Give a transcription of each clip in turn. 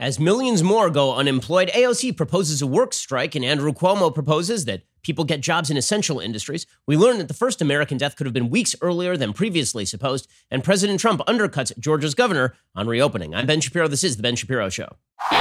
As millions more go unemployed, AOC proposes a work strike, and Andrew Cuomo proposes that people get jobs in essential industries. We learned that the first American death could have been weeks earlier than previously supposed, and President Trump undercuts Georgia's governor on reopening. I'm Ben Shapiro. This is The Ben Shapiro Show.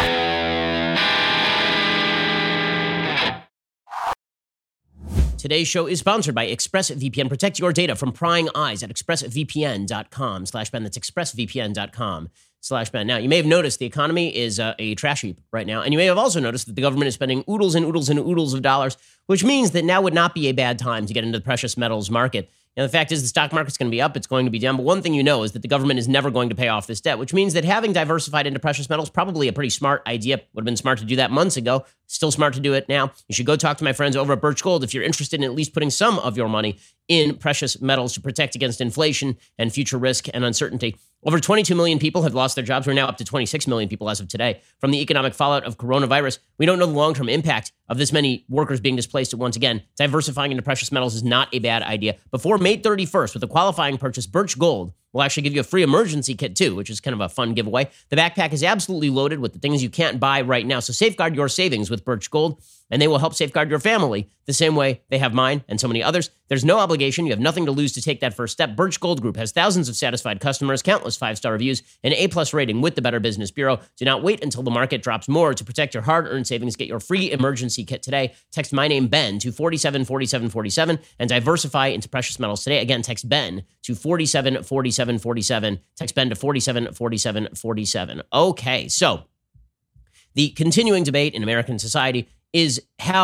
Today's show is sponsored by ExpressVPN. Protect your data from prying eyes at expressvpn.com/Ben. That's expressvpn.com/Ben. Now, you may have noticed the economy is a trash heap right now. And you may have also noticed that the government is spending oodles and oodles and oodles of dollars, which means that now would not be a bad time to get into the precious metals market. And the fact is the stock market's going to be up, it's going to be down. But one thing you know is that the government is never going to pay off this debt, which means that having diversified into precious metals probably a pretty smart idea. Would have been smart to do that months ago. Still smart to do it now. You should go talk to my friends over at Birch Gold if you're interested in at least putting some of your money in precious metals to protect against inflation and future risk and uncertainty. Over 22 million people have lost their jobs. We're now up to 26 million people as of today from the economic fallout of coronavirus. We don't know the long-term impact of this many workers being displaced at once again. Diversifying into precious metals is not a bad idea. Before May 31st, with a qualifying purchase, Birch Gold will actually give you a free emergency kit too, which is kind of a fun giveaway. The backpack is absolutely loaded with the things you can't buy right now. So safeguard your savings with Birch Gold, and they will help safeguard your family the same way they have mine and so many others. There's no obligation. You have nothing to lose to take that first step. Birch Gold Group has thousands of satisfied customers, countless 5-star reviews, an A+ rating with the Better Business Bureau. Do not wait until the market drops more to protect your hard-earned savings. Get your free emergency kit today. Text my name, Ben, to 474747 and diversify into precious metals today. Again, text Ben to 474747. Text Ben to 474747. Okay, so the continuing debate in American society is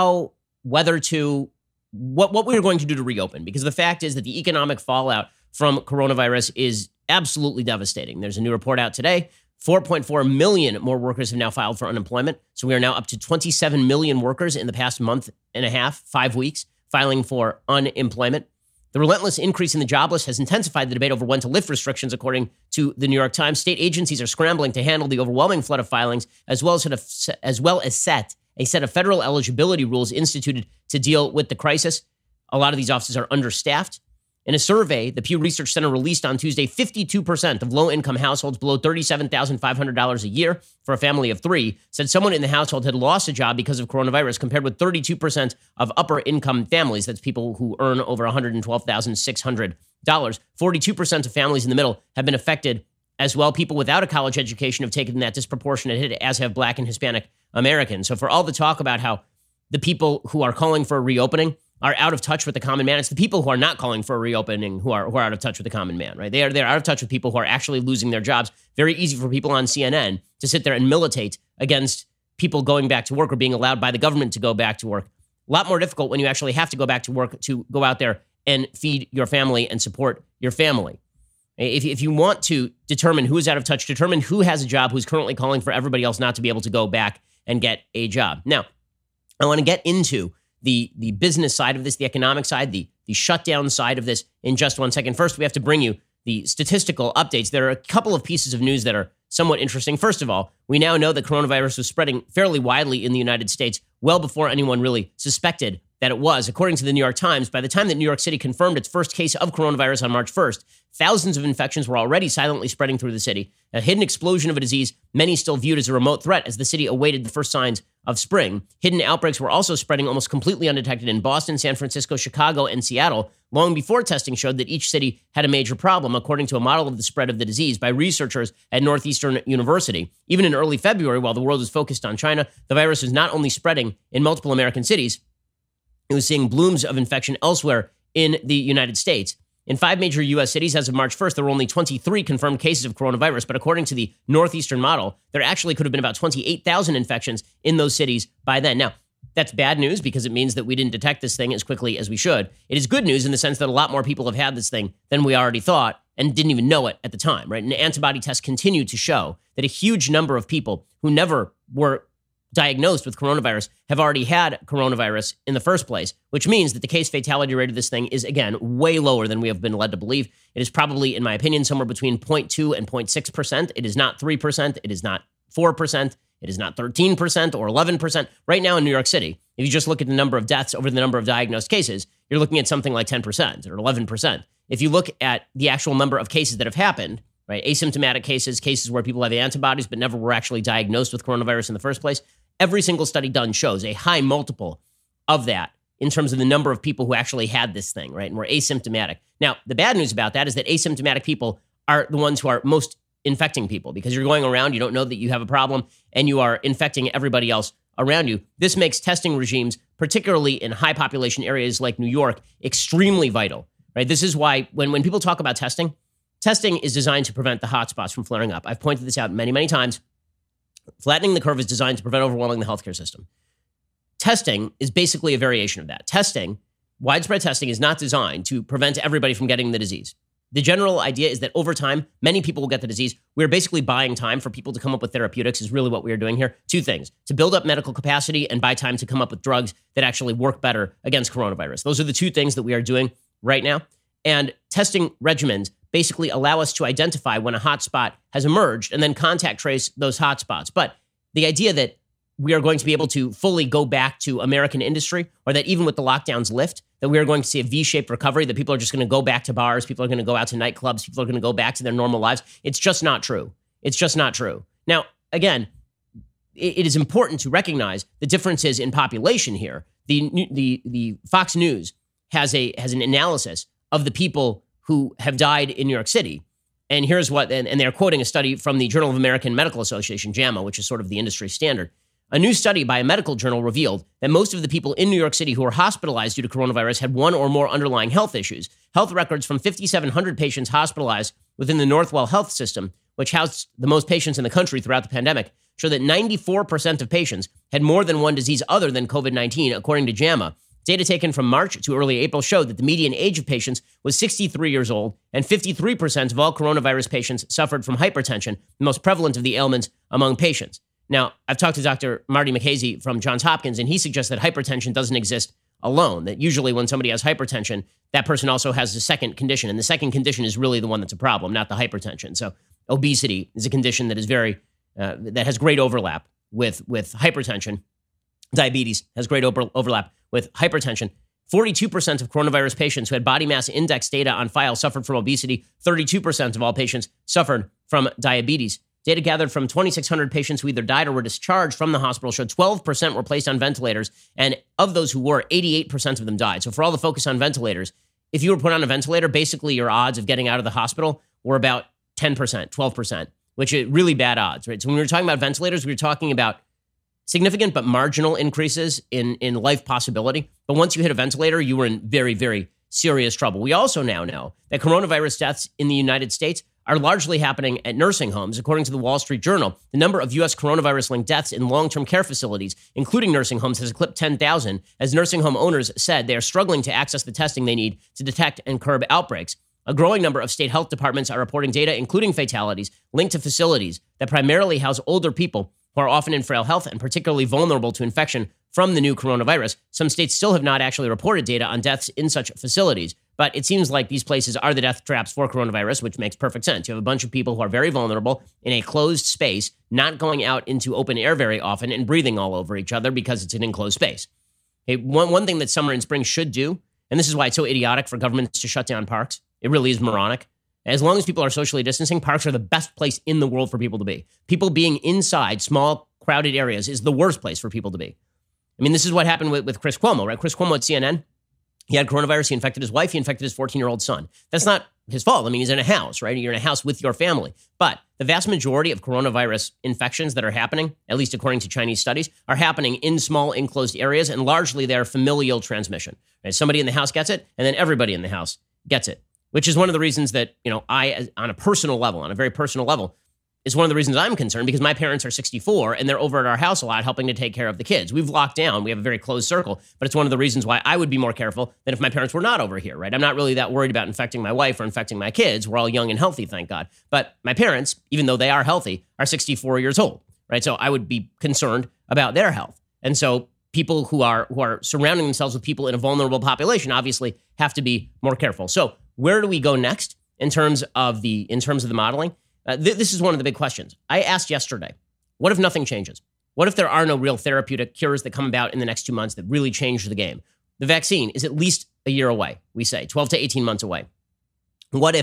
what we're going to do to reopen, because the fact is that the economic fallout from coronavirus is absolutely devastating. There's a new report out today. 4.4 million more workers have now filed for unemployment. So we are now up to 27 million workers in the past month and a half, 5 weeks, filing for unemployment. The relentless increase in the jobless has intensified the debate over when to lift restrictions, according to the New York Times. State agencies are scrambling to handle the overwhelming flood of filings, as well as set a set of federal eligibility rules instituted to deal with the crisis. A lot of these offices are understaffed. In a survey the Pew Research Center released on Tuesday, 52% of low-income households below $37,500 a year for a family of three said someone in the household had lost a job because of coronavirus, compared with 32% of upper-income families. That's people who earn over $112,600. 42% of families in the middle have been affected as well. People without a college education have taken that disproportionate hit, as have Black and Hispanic Americans. So for all the talk about how the people who are calling for a reopening are out of touch with the common man, it's the people who are not calling for a reopening who are out of touch with the common man, right? They're out of touch with people who are actually losing their jobs. Very easy for people on CNN to sit there and militate against people going back to work or being allowed by the government to go back to work. A lot more difficult when you actually have to go back to work to go out there and feed your family and support your family. If you want to determine who is out of touch, determine who has a job, who's currently calling for everybody else not to be able to go back and get a job. Now, I want to get into the business side of this, the economic side, the shutdown side of this in just 1 second. First, we have to bring you the statistical updates. There are a couple of pieces of news that are somewhat interesting. First of all, we now know that coronavirus was spreading fairly widely in the United States well before anyone really suspected that it was. According to the New York Times, by the time that New York City confirmed its first case of coronavirus on March 1st, thousands of infections were already silently spreading through the city. A hidden explosion of a disease many still viewed as a remote threat as the city awaited the first signs of spring. Hidden outbreaks were also spreading almost completely undetected in Boston, San Francisco, Chicago, and Seattle, long before testing showed that each city had a major problem, according to a model of the spread of the disease by researchers at Northeastern University. Even in early February, while the world was focused on China, the virus was not only spreading in multiple American cities, it was seeing blooms of infection elsewhere in the United States. In 5 major U.S. cities as of March 1st, there were only 23 confirmed cases of coronavirus, but according to the Northeastern model, there actually could have been about 28,000 infections in those cities by then. Now, that's bad news because it means that we didn't detect this thing as quickly as we should. It is good news in the sense that a lot more people have had this thing than we already thought and didn't even know it at the time, right? And antibody tests continue to show that a huge number of people who never were diagnosed with coronavirus have already had coronavirus in the first place, which means that the case fatality rate of this thing is, again, way lower than we have been led to believe. It is probably, in my opinion, somewhere between 0.2 and 0.6%. It is not 3%. It is not 4%. It is not 13% or 11%. Right now in New York City, if you just look at the number of deaths over the number of diagnosed cases, you're looking at something like 10% or 11%. If you look at the actual number of cases that have happened, right? Asymptomatic cases, cases where people have antibodies but never were actually diagnosed with coronavirus in the first place. Every single study done shows a high multiple of that in terms of the number of people who actually had this thing, right? And were asymptomatic. Now, the bad news about that is that asymptomatic people are the ones who are most infecting people because you're going around, you don't know that you have a problem, and you are infecting everybody else around you. This makes testing regimes, particularly in high population areas like New York, extremely vital, right? This is why when people talk about testing, testing is designed to prevent the hotspots from flaring up. I've pointed this out many, many times. Flattening the curve is designed to prevent overwhelming the healthcare system. Testing is basically a variation of that. Testing, widespread testing, is not designed to prevent everybody from getting the disease. The general idea is that over time, many people will get the disease. We're basically buying time for people to come up with therapeutics is really what we are doing here. Two things: to build up medical capacity and buy time to come up with drugs that actually work better against coronavirus. Those are the two things that we are doing right now. And testing regimens basically allow us to identify when a hotspot has emerged and then contact trace those hotspots. But the idea that we are going to be able to fully go back to American industry, or that even with the lockdowns lift, that we are going to see a V-shaped recovery, that people are just going to go back to bars, people are going to go out to nightclubs, people are going to go back to their normal lives. It's just not true. It's just not true. Now, again, it is important to recognize the differences in population here. The Fox News has an analysis of the people who have died in New York City. And here's what, and they're quoting a study from the Journal of American Medical Association, JAMA, which is sort of the industry standard. A new study by a medical journal revealed that most of the people in New York City who were hospitalized due to coronavirus had one or more underlying health issues. Health records from 5,700 patients hospitalized within the Northwell Health System, which housed the most patients in the country throughout the pandemic, show that 94% of patients had more than one disease other than COVID-19, according to JAMA. Data taken from March to early April showed that the median age of patients was 63 years old, and 53% of all coronavirus patients suffered from hypertension, the most prevalent of the ailments among patients. Now, I've talked to Dr. Marty Makhazy from Johns Hopkins, and he suggests that hypertension doesn't exist alone, that usually when somebody has hypertension, that person also has a second condition, and the second condition is really the one that's a problem, not the hypertension. So obesity is a condition that is that has great overlap with hypertension. Diabetes has great overlap with hypertension. 42% of coronavirus patients who had body mass index data on file suffered from obesity. 32% of all patients suffered from diabetes. Data gathered from 2,600 patients who either died or were discharged from the hospital showed 12% were placed on ventilators. And of those who were, 88% of them died. So for all the focus on ventilators, if you were put on a ventilator, basically your odds of getting out of the hospital were about 10%, 12%, which is really bad odds, right? So when we were talking about ventilators, we were talking about significant but marginal increases in life possibility. But once you hit a ventilator, you were in very, very serious trouble. We also now know that coronavirus deaths in the United States are largely happening at nursing homes. According to the Wall Street Journal, the number of U.S. coronavirus-linked deaths in long-term care facilities, including nursing homes, has eclipsed 10,000, as nursing home owners said they are struggling to access the testing they need to detect and curb outbreaks. A growing number of state health departments are reporting data, including fatalities, linked to facilities that primarily house older people who are often in frail health and particularly vulnerable to infection from the new coronavirus. Some states still have not actually reported data on deaths in such facilities, but it seems like these places are the death traps for coronavirus, which makes perfect sense. You have a bunch of people who are very vulnerable in a closed space, not going out into open air very often and breathing all over each other because it's an enclosed space. Okay, one thing that summer and spring should do, and this is why it's so idiotic for governments to shut down parks. It really is moronic. As long as people are socially distancing, parks are the best place in the world for people to be. People being inside small, crowded areas is the worst place for people to be. I mean, this is what happened with Chris Cuomo, right? Chris Cuomo at CNN, he had coronavirus, he infected his wife, he infected his 14-year-old son. That's not his fault. I mean, he's in a house, right? You're in a house with your family. But the vast majority of coronavirus infections that are happening, at least according to Chinese studies, are happening in small enclosed areas, and largely they're familial transmission. Right? Somebody in the house gets it, and then everybody in the house gets it, which is one of the reasons that, I, on a personal level, on a very personal level, is one of the reasons I'm concerned, because my parents are 64 and they're over at our house a lot helping to take care of the kids. We've locked down. We have a very closed circle, but it's one of the reasons why I would be more careful than if my parents were not over here, right? I'm not really that worried about infecting my wife or infecting my kids. We're all young and healthy, thank God. But my parents, even though they are healthy, are 64 years old, right? So I would be concerned about their health. And so people who are surrounding themselves with people in a vulnerable population obviously have to be more careful. So where do we go next in terms of the modeling? This is one of the big questions. I asked yesterday, what if nothing changes? What if there are no real therapeutic cures that come about in the next 2 months that really change the game? The vaccine is at least a year away, we say, 12 to 18 months away. What if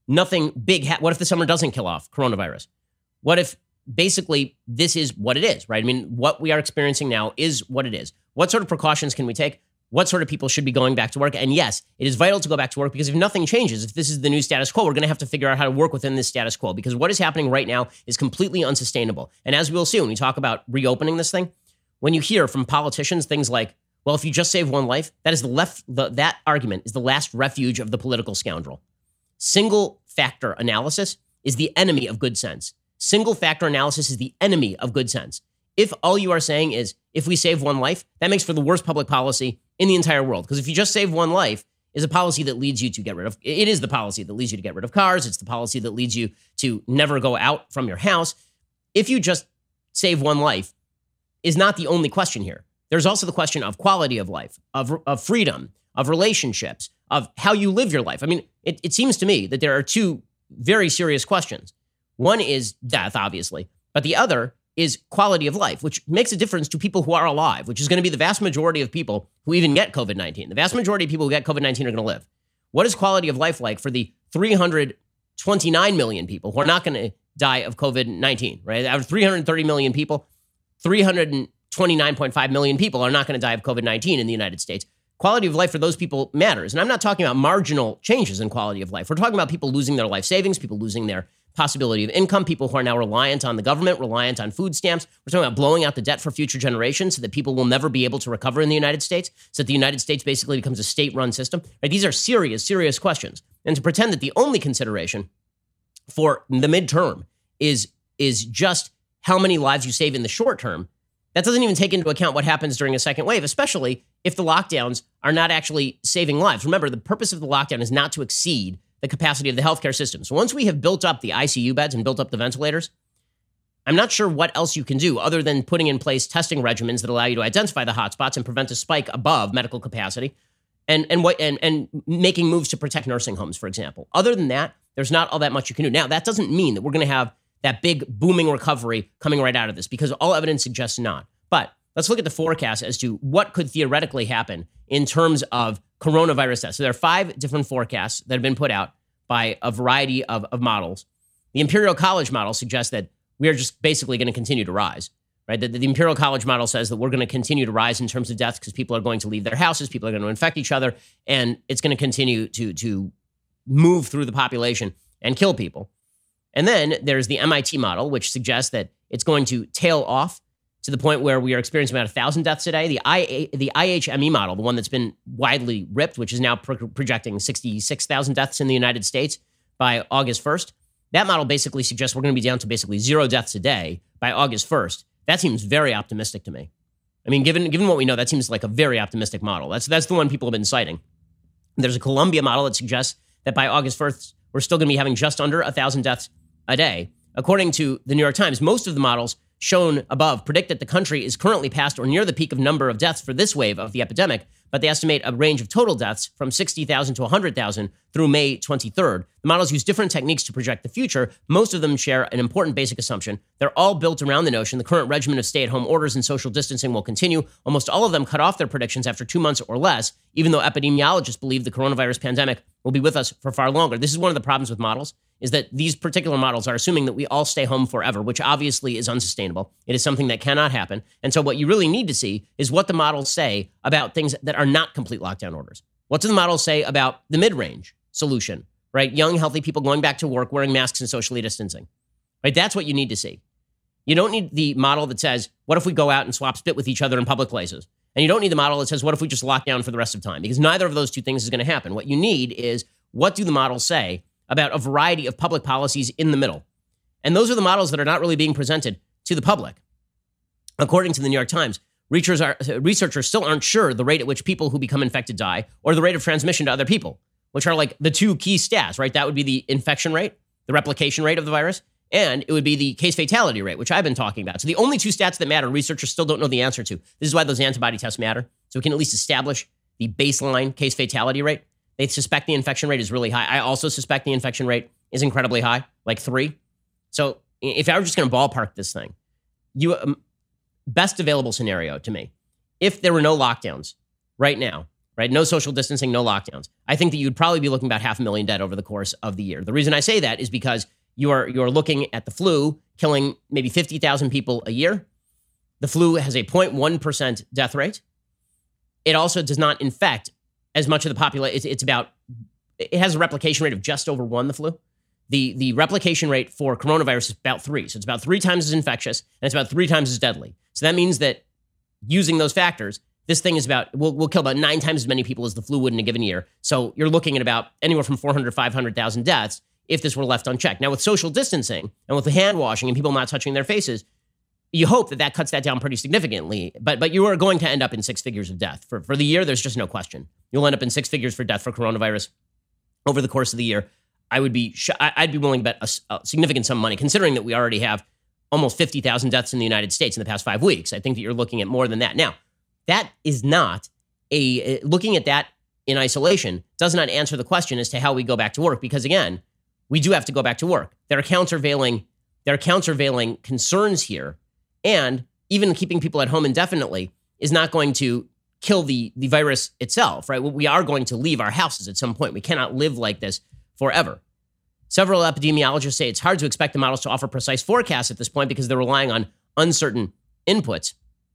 nothing big, what if the summer doesn't kill off coronavirus? What if basically this is what it is, right? I mean, what we are experiencing now is what it is. What sort of precautions can we take? What sort of people should be going back to work? And yes, it is vital to go back to work because if nothing changes, if this is the new status quo, we're going to have to figure out how to work within this status quo because what is happening right now is completely unsustainable. And as we'll see when we talk about reopening this thing, when you hear from politicians things like, well, if you just save one life, that is that argument is the last refuge of the political scoundrel. Single factor analysis is the enemy of good sense. Single factor analysis is the enemy of good sense. If all you are saying is, if we save one life, that makes for the worst public policy in the entire world. Because if you just save one life is a policy that leads you to get rid of, it is the policy that leads you to get rid of cars. It's the policy that leads you to never go out from your house. If you just save one life is not the only question here. There's also the question of quality of life, of freedom, of relationships, of how you live your life. I mean, it seems to me that there are two very serious questions. One is death, obviously, but the other is quality of life, which makes a difference to people who are alive, which is going to be the vast majority of people who even get COVID-19. The vast majority of people who get COVID-19 are going to live. What is quality of life like for the 329 million people who are not going to die of COVID-19, right? Out of 330 million people, 329.5 million people are not going to die of COVID-19 in the United States. Quality of life for those people matters. And I'm not talking about marginal changes in quality of life. We're talking about people losing their life savings, people losing their possibility of income, people who are now reliant on the government, reliant on food stamps. We're talking about blowing out the debt for future generations so that people will never be able to recover in the United States, so that the United States basically becomes a state-run system. Right? These are serious, serious questions. And to pretend that the only consideration for the midterm is just how many lives you save in the short term, that doesn't even take into account what happens during a second wave, especially if the lockdowns are not actually saving lives. Remember, the purpose of the lockdown is not to exceed the capacity of the healthcare system. So once we have built up the ICU beds and built up the ventilators, I'm not sure what else you can do other than putting in place testing regimens that allow you to identify the hotspots and prevent a spike above medical capacity and making moves to protect nursing homes, for example. Other than that, there's not all that much you can do. Now, that doesn't mean that we're going to have that big booming recovery coming right out of this because all evidence suggests not. But let's look at the forecast as to what could theoretically happen in terms of coronavirus deaths. So there are 5 different forecasts that have been put out by a variety of models. The Imperial College model suggests that we are just basically going to continue to rise, right? The Imperial College model says that we're going to continue to rise in terms of deaths because people are going to leave their houses, people are going to infect each other, and it's going to continue to move through the population and kill people. And then there's the MIT model, which suggests that it's going to tail off to the point where we are experiencing about 1,000 deaths a day. The IHME model, the one that's been widely ripped, which is now projecting 66,000 deaths in the United States by August 1st, that model basically suggests we're going to be down to basically 0 deaths a day by August 1st. That seems very optimistic to me. I mean, given what we know, that seems like a very optimistic model. That's the one people have been citing. There's a Columbia model that suggests that by August 1st, we're still going to be having just under 1,000 deaths a day. According to the New York Times, most of the models shown above predict that the country is currently past or near the peak of number of deaths for this wave of the epidemic, but they estimate a range of total deaths from 60,000 to 100,000 through May 23rd. The models use different techniques to project the future. Most of them share an important basic assumption. They're all built around the notion the current regimen of stay-at-home orders and social distancing will continue. Almost all of them cut off their predictions after 2 months or less, even though epidemiologists believe the coronavirus pandemic will be with us for far longer. This is one of the problems with models, is that these particular models are assuming that we all stay home forever, which obviously is unsustainable. It is something that cannot happen. And so what you really need to see is what the models say about things that are not complete lockdown orders. What do the models say about the mid-range solution, right? Young, healthy people going back to work, wearing masks and socially distancing, right? That's what you need to see. You don't need the model that says, what if we go out and swap spit with each other in public places? And you don't need the model that says, what if we just lock down for the rest of time? Because neither of those two things is going to happen. What you need is, what do the models say about a variety of public policies in the middle? And those are the models that are not really being presented to the public. According to the New York Times, researchers still aren't sure the rate at which people who become infected die or the rate of transmission to other people, which are like the two key stats, right? That would be the infection rate, the replication rate of the virus, and it would be the case fatality rate, which I've been talking about. So the only two stats that matter, researchers still don't know the answer to. This is why those antibody tests matter. So we can at least establish the baseline case fatality rate. They suspect the infection rate is really high. I also suspect the infection rate is incredibly high, like 3. So if I were just going to ballpark this thing, best available scenario to me, if there were no lockdowns right now, right? No social distancing, no lockdowns. I think that you'd probably be looking about 500,000 dead over the course of the year. The reason I say that is because you're looking at the flu killing maybe 50,000 people a year. The flu has a 0.1% death rate. It also does not infect as much of the population. It has a replication rate of just over 1, the flu. The replication rate for coronavirus is about 3. So it's about 3 times as infectious, and it's about 3 times as deadly. So that means that using those factors, this thing is will kill about 9 times as many people as the flu would in a given year. So you're looking at about anywhere from 400 to 500,000 deaths if this were left unchecked. Now, with social distancing and with the hand washing and people not touching their faces, you hope that cuts that down pretty significantly. But you are going to end up in 6 figures of death. For the year, there's just no question. You'll end up in 6 figures for death for coronavirus over the course of the year. I'd be willing to bet a significant sum of money, considering that we already have almost 50,000 deaths in the United States in the past 5 weeks. I think that you're looking at more than that. Now, that is not looking at that in isolation does not answer the question as to how we go back to work, because again, we do have to go back to work. There are countervailing concerns here, and even keeping people at home indefinitely is not going to kill the virus itself, right? We are going to leave our houses at some point. We cannot live like this forever. Several epidemiologists say it's hard to expect the models to offer precise forecasts at this point because they're relying on uncertain inputs.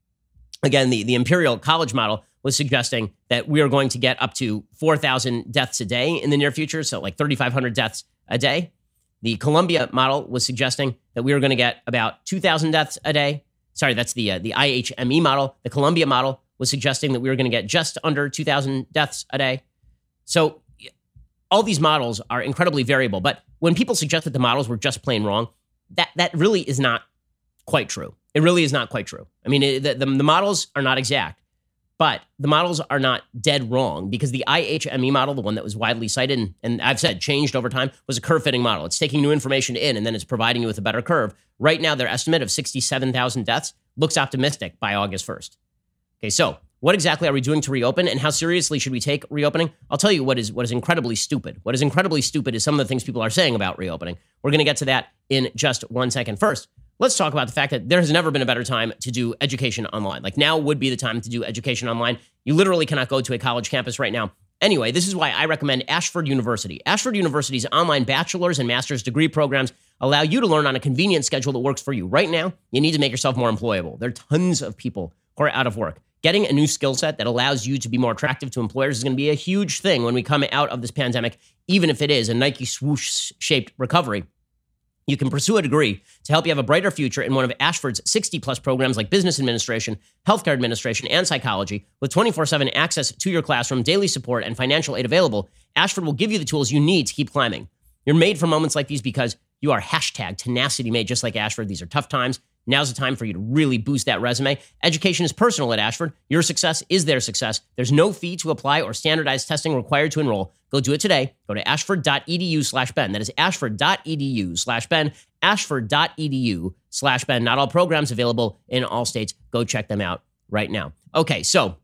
Again, the Imperial College model was suggesting that we are going to get up to 4,000 deaths a day in the near future, so like 3,500 deaths a day. The Columbia model was suggesting that we were going to get about 2,000 deaths a day. Sorry, that's the IHME model. The Columbia model was suggesting that we were going to get just under 2,000 deaths a day. So all these models are incredibly variable. But when people suggest that the models were just plain wrong, that really is not quite true. It really is not quite true. I mean, the models are not exact, but the models are not dead wrong, because the IHME model, the one that was widely cited and I've said changed over time, was a curve-fitting model. It's taking new information in and then it's providing you with a better curve. Right now, their estimate of 67,000 deaths looks optimistic by August 1st. Okay, so what exactly are we doing to reopen, and how seriously should we take reopening? I'll tell you what is incredibly stupid. What is incredibly stupid is some of the things people are saying about reopening. We're going to get to that in just 1 second. First, let's talk about the fact that there has never been a better time to do education online. Like, now would be the time to do education online. You literally cannot go to a college campus right now. Anyway, this is why I recommend Ashford University. Ashford University's online bachelor's and master's degree programs allow you to learn on a convenient schedule that works for you. Right now, you need to make yourself more employable. There are tons of people who are out of work. Getting a new skill set that allows you to be more attractive to employers is going to be a huge thing when we come out of this pandemic, even if it is a Nike swoosh-shaped recovery. You can pursue a degree to help you have a brighter future in one of Ashford's 60-plus programs like business administration, healthcare administration, and psychology. With 24/7 access to your classroom, daily support, and financial aid available, Ashford will give you the tools you need to keep climbing. You're made for moments like these because you are #tenacity made, just like Ashford. These are tough times. Now's the time for you to really boost that resume. Education is personal at Ashford. Your success is their success. There's no fee to apply or standardized testing required to enroll. Go do it today. Go to ashford.edu/Ben. That is ashford.edu/Ben. Ashford.edu/Ben. Not all programs available in all states. Go check them out right now. Okay, so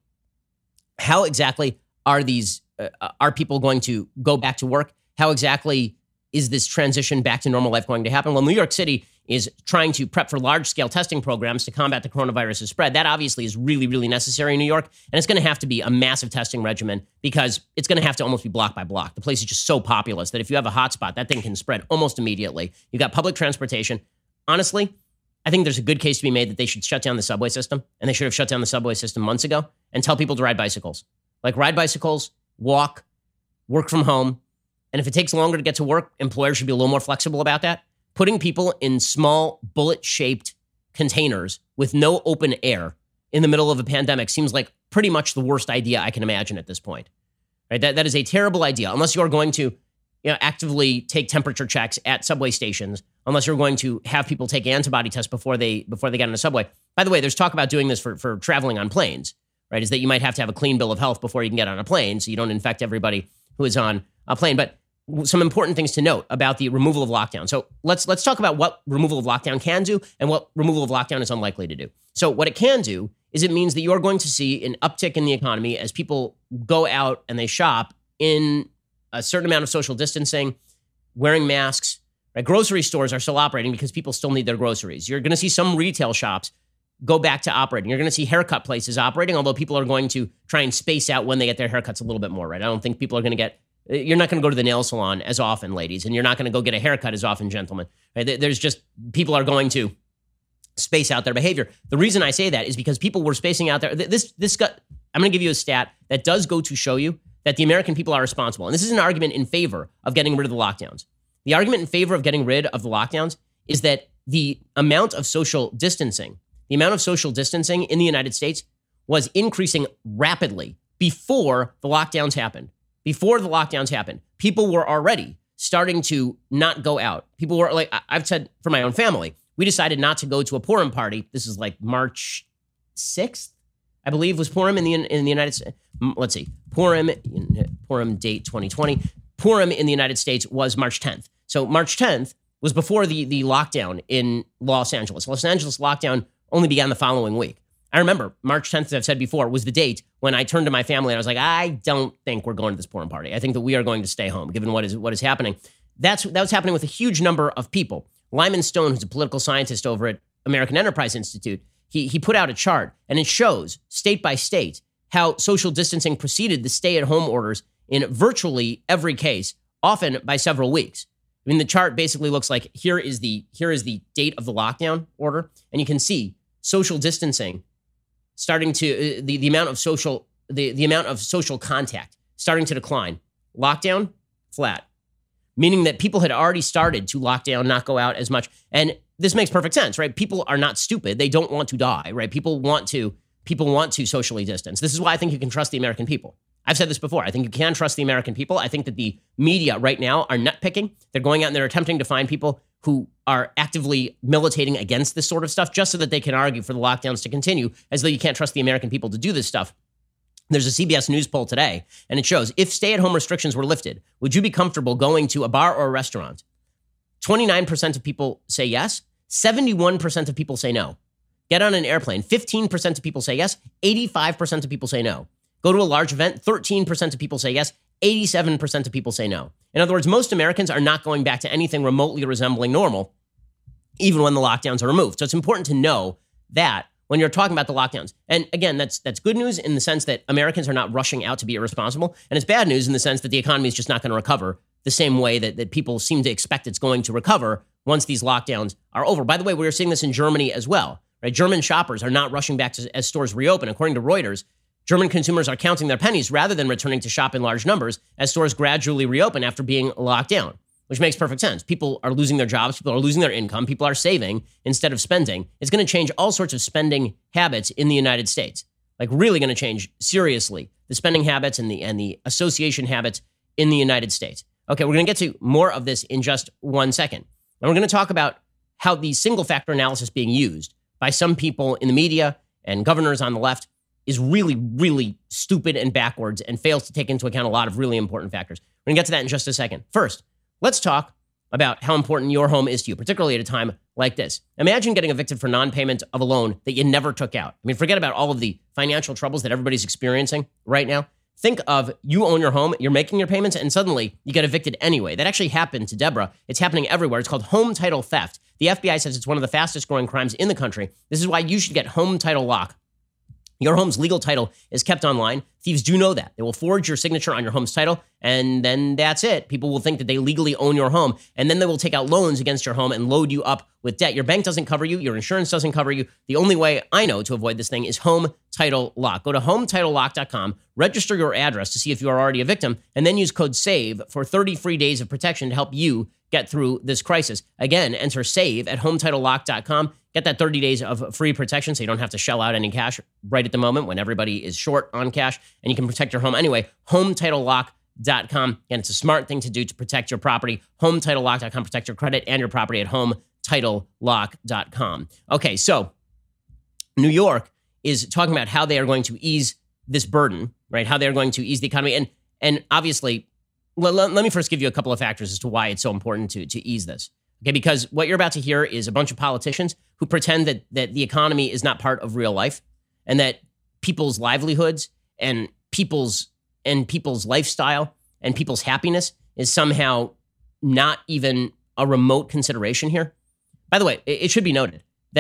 how exactly are people going to go back to work? How exactly is this transition back to normal life going to happen? Well, New York City is trying to prep for large-scale testing programs to combat the coronavirus's spread. That obviously is really, really necessary in New York, and it's going to have to be a massive testing regimen because it's going to have to almost be block by block. The place is just so populous that if you have a hotspot, that thing can spread almost immediately. You got public transportation. Honestly, I think there's a good case to be made that they should shut down the subway system, and they should have shut down the subway system months ago, and tell people to ride bicycles. Like, ride bicycles, walk, work from home, and if it takes longer to get to work, employers should be a little more flexible about that. Putting people in small bullet-shaped containers with no open air in the middle of a pandemic seems like pretty much the worst idea I can imagine at this point. Right? That is a terrible idea, unless you are going to actively take temperature checks at subway stations, unless you're going to have people take antibody tests before they get on a subway. By the way, there's talk about doing this for traveling on planes, right? Is that you might have to have a clean bill of health before you can get on a plane so you don't infect everybody who is on a plane. But some important things to note about the removal of lockdown. So let's talk about what removal of lockdown can do and what removal of lockdown is unlikely to do. So what it can do is it means that you are going to see an uptick in the economy as people go out and they shop in a certain amount of social distancing, wearing masks. Right? Grocery stores are still operating because people still need their groceries. You're going to see some retail shops go back to operating. You're going to see haircut places operating, although people are going to try and space out when they get their haircuts a little bit more, right? I don't think people are going to you're not going to go to the nail salon as often, ladies, and you're not going to go get a haircut as often, gentlemen. Right? There's just, people are going to space out their behavior. The reason I say that is because people were spacing out there. I'm going to give you a stat that does go to show you that the American people are responsible. And this is an argument in favor of getting rid of the lockdowns. The argument in favor of getting rid of the lockdowns is that the amount of social distancing in the United States was increasing rapidly before the lockdowns happened. Before the lockdowns happened, people were already starting to not go out. People were like, I've said for my own family, we decided not to go to a Purim party. This is like March 6th, I believe, was Purim in the United States. Let's see, Purim date 2020. Purim in the United States was March 10th. So March 10th was before the lockdown in Los Angeles. Los Angeles lockdown only began the following week. I remember March 10th, as I've said before, was the date when I turned to my family and I was like, I don't think we're going to this Purim party. I think that we are going to stay home, given what is happening. That was happening with a huge number of people. Lyman Stone, who's a political scientist over at American Enterprise Institute, he put out a chart, and it shows state by state how social distancing preceded the stay-at-home orders in virtually every case, often by several weeks. I mean, the chart basically looks like here is the date of the lockdown order, and you can see social distancing starting to the amount of social contact starting to decline. Lockdown, flat, meaning that people had already started to lock down, not go out as much. And this makes perfect sense, right? People are not stupid. They don't want to die, right? People want to socially distance. This is why I think you can trust the American people. I've said this before. I think you can trust the American people. I think that the media right now are nitpicking. They're going out and they're attempting to find people who are actively militating against this sort of stuff just so that they can argue for the lockdowns to continue, as though you can't trust the American people to do this stuff. There's a CBS News poll today, and it shows, if stay-at-home restrictions were lifted, would you be comfortable going to a bar or a restaurant? 29% of people say yes. 71% of people say no. Get on an airplane. 15% of people say yes. 85% of people say no. Go to a large event. 13% of people say yes. 87% of people say no. In other words, most Americans are not going back to anything remotely resembling normal, even when the lockdowns are removed. So it's important to know that when you're talking about the lockdowns. And again, that's good news in the sense that Americans are not rushing out to be irresponsible. And it's bad news in the sense that the economy is just not going to recover the same way that people seem to expect it's going to recover once these lockdowns are over. By the way, we're seeing this in Germany as well, right? German shoppers are not rushing back as stores reopen. According to Reuters, German consumers are counting their pennies rather than returning to shop in large numbers as stores gradually reopen after being locked down, which makes perfect sense. People are losing their jobs. People are losing their income. People are saving instead of spending. It's going to change all sorts of spending habits in the United States, like really going to change seriously the spending habits and the association habits in the United States. Okay, we're going to get to more of this in just 1 second. And we're going to talk about how the single factor analysis being used by some people in the media and governors on the left is really, really stupid and backwards and fails to take into account a lot of really important factors. We're going to get to that in just a second. First, let's talk about how important your home is to you, particularly at a time like this. Imagine getting evicted for non-payment of a loan that you never took out. I mean, forget about all of the financial troubles that everybody's experiencing right now. Think of you own your home, you're making your payments, and suddenly you get evicted anyway. That actually happened to Deborah. It's happening everywhere. It's called home title theft. The FBI says it's one of the fastest growing crimes in the country. This is why you should get Home Title Lock. Your home's legal title is kept online. Thieves do know that. They will forge your signature on your home's title, and then that's it. People will think that they legally own your home, and then they will take out loans against your home and load you up with debt. Your bank doesn't cover you. Your insurance doesn't cover you. The only way I know to avoid this thing is Home Title Lock. Go to HomeTitleLock.com, register your address to see if you are already a victim, and then use code SAVE for 30 free days of protection to help you get through this crisis. Again, enter SAVE at HomeTitleLock.com. Get that 30 days of free protection so you don't have to shell out any cash right at the moment when everybody is short on cash, and you can protect your home anyway. HomeTitleLock.com. And it's a smart thing to do to protect your property. HomeTitleLock.com. Protect your credit and your property at HomeTitleLock.com. Okay, so New York is talking about how they are going to ease this burden, right? How they're going to ease the economy. And obviously, let me first give you a couple of factors as to why it's so important to ease this. Okay, because what you're about to hear is a bunch of politicians who pretend that the economy is not part of real life and that people's livelihoods and people's lifestyle and people's happiness is somehow not even a remote consideration here. By the way, it should be noted that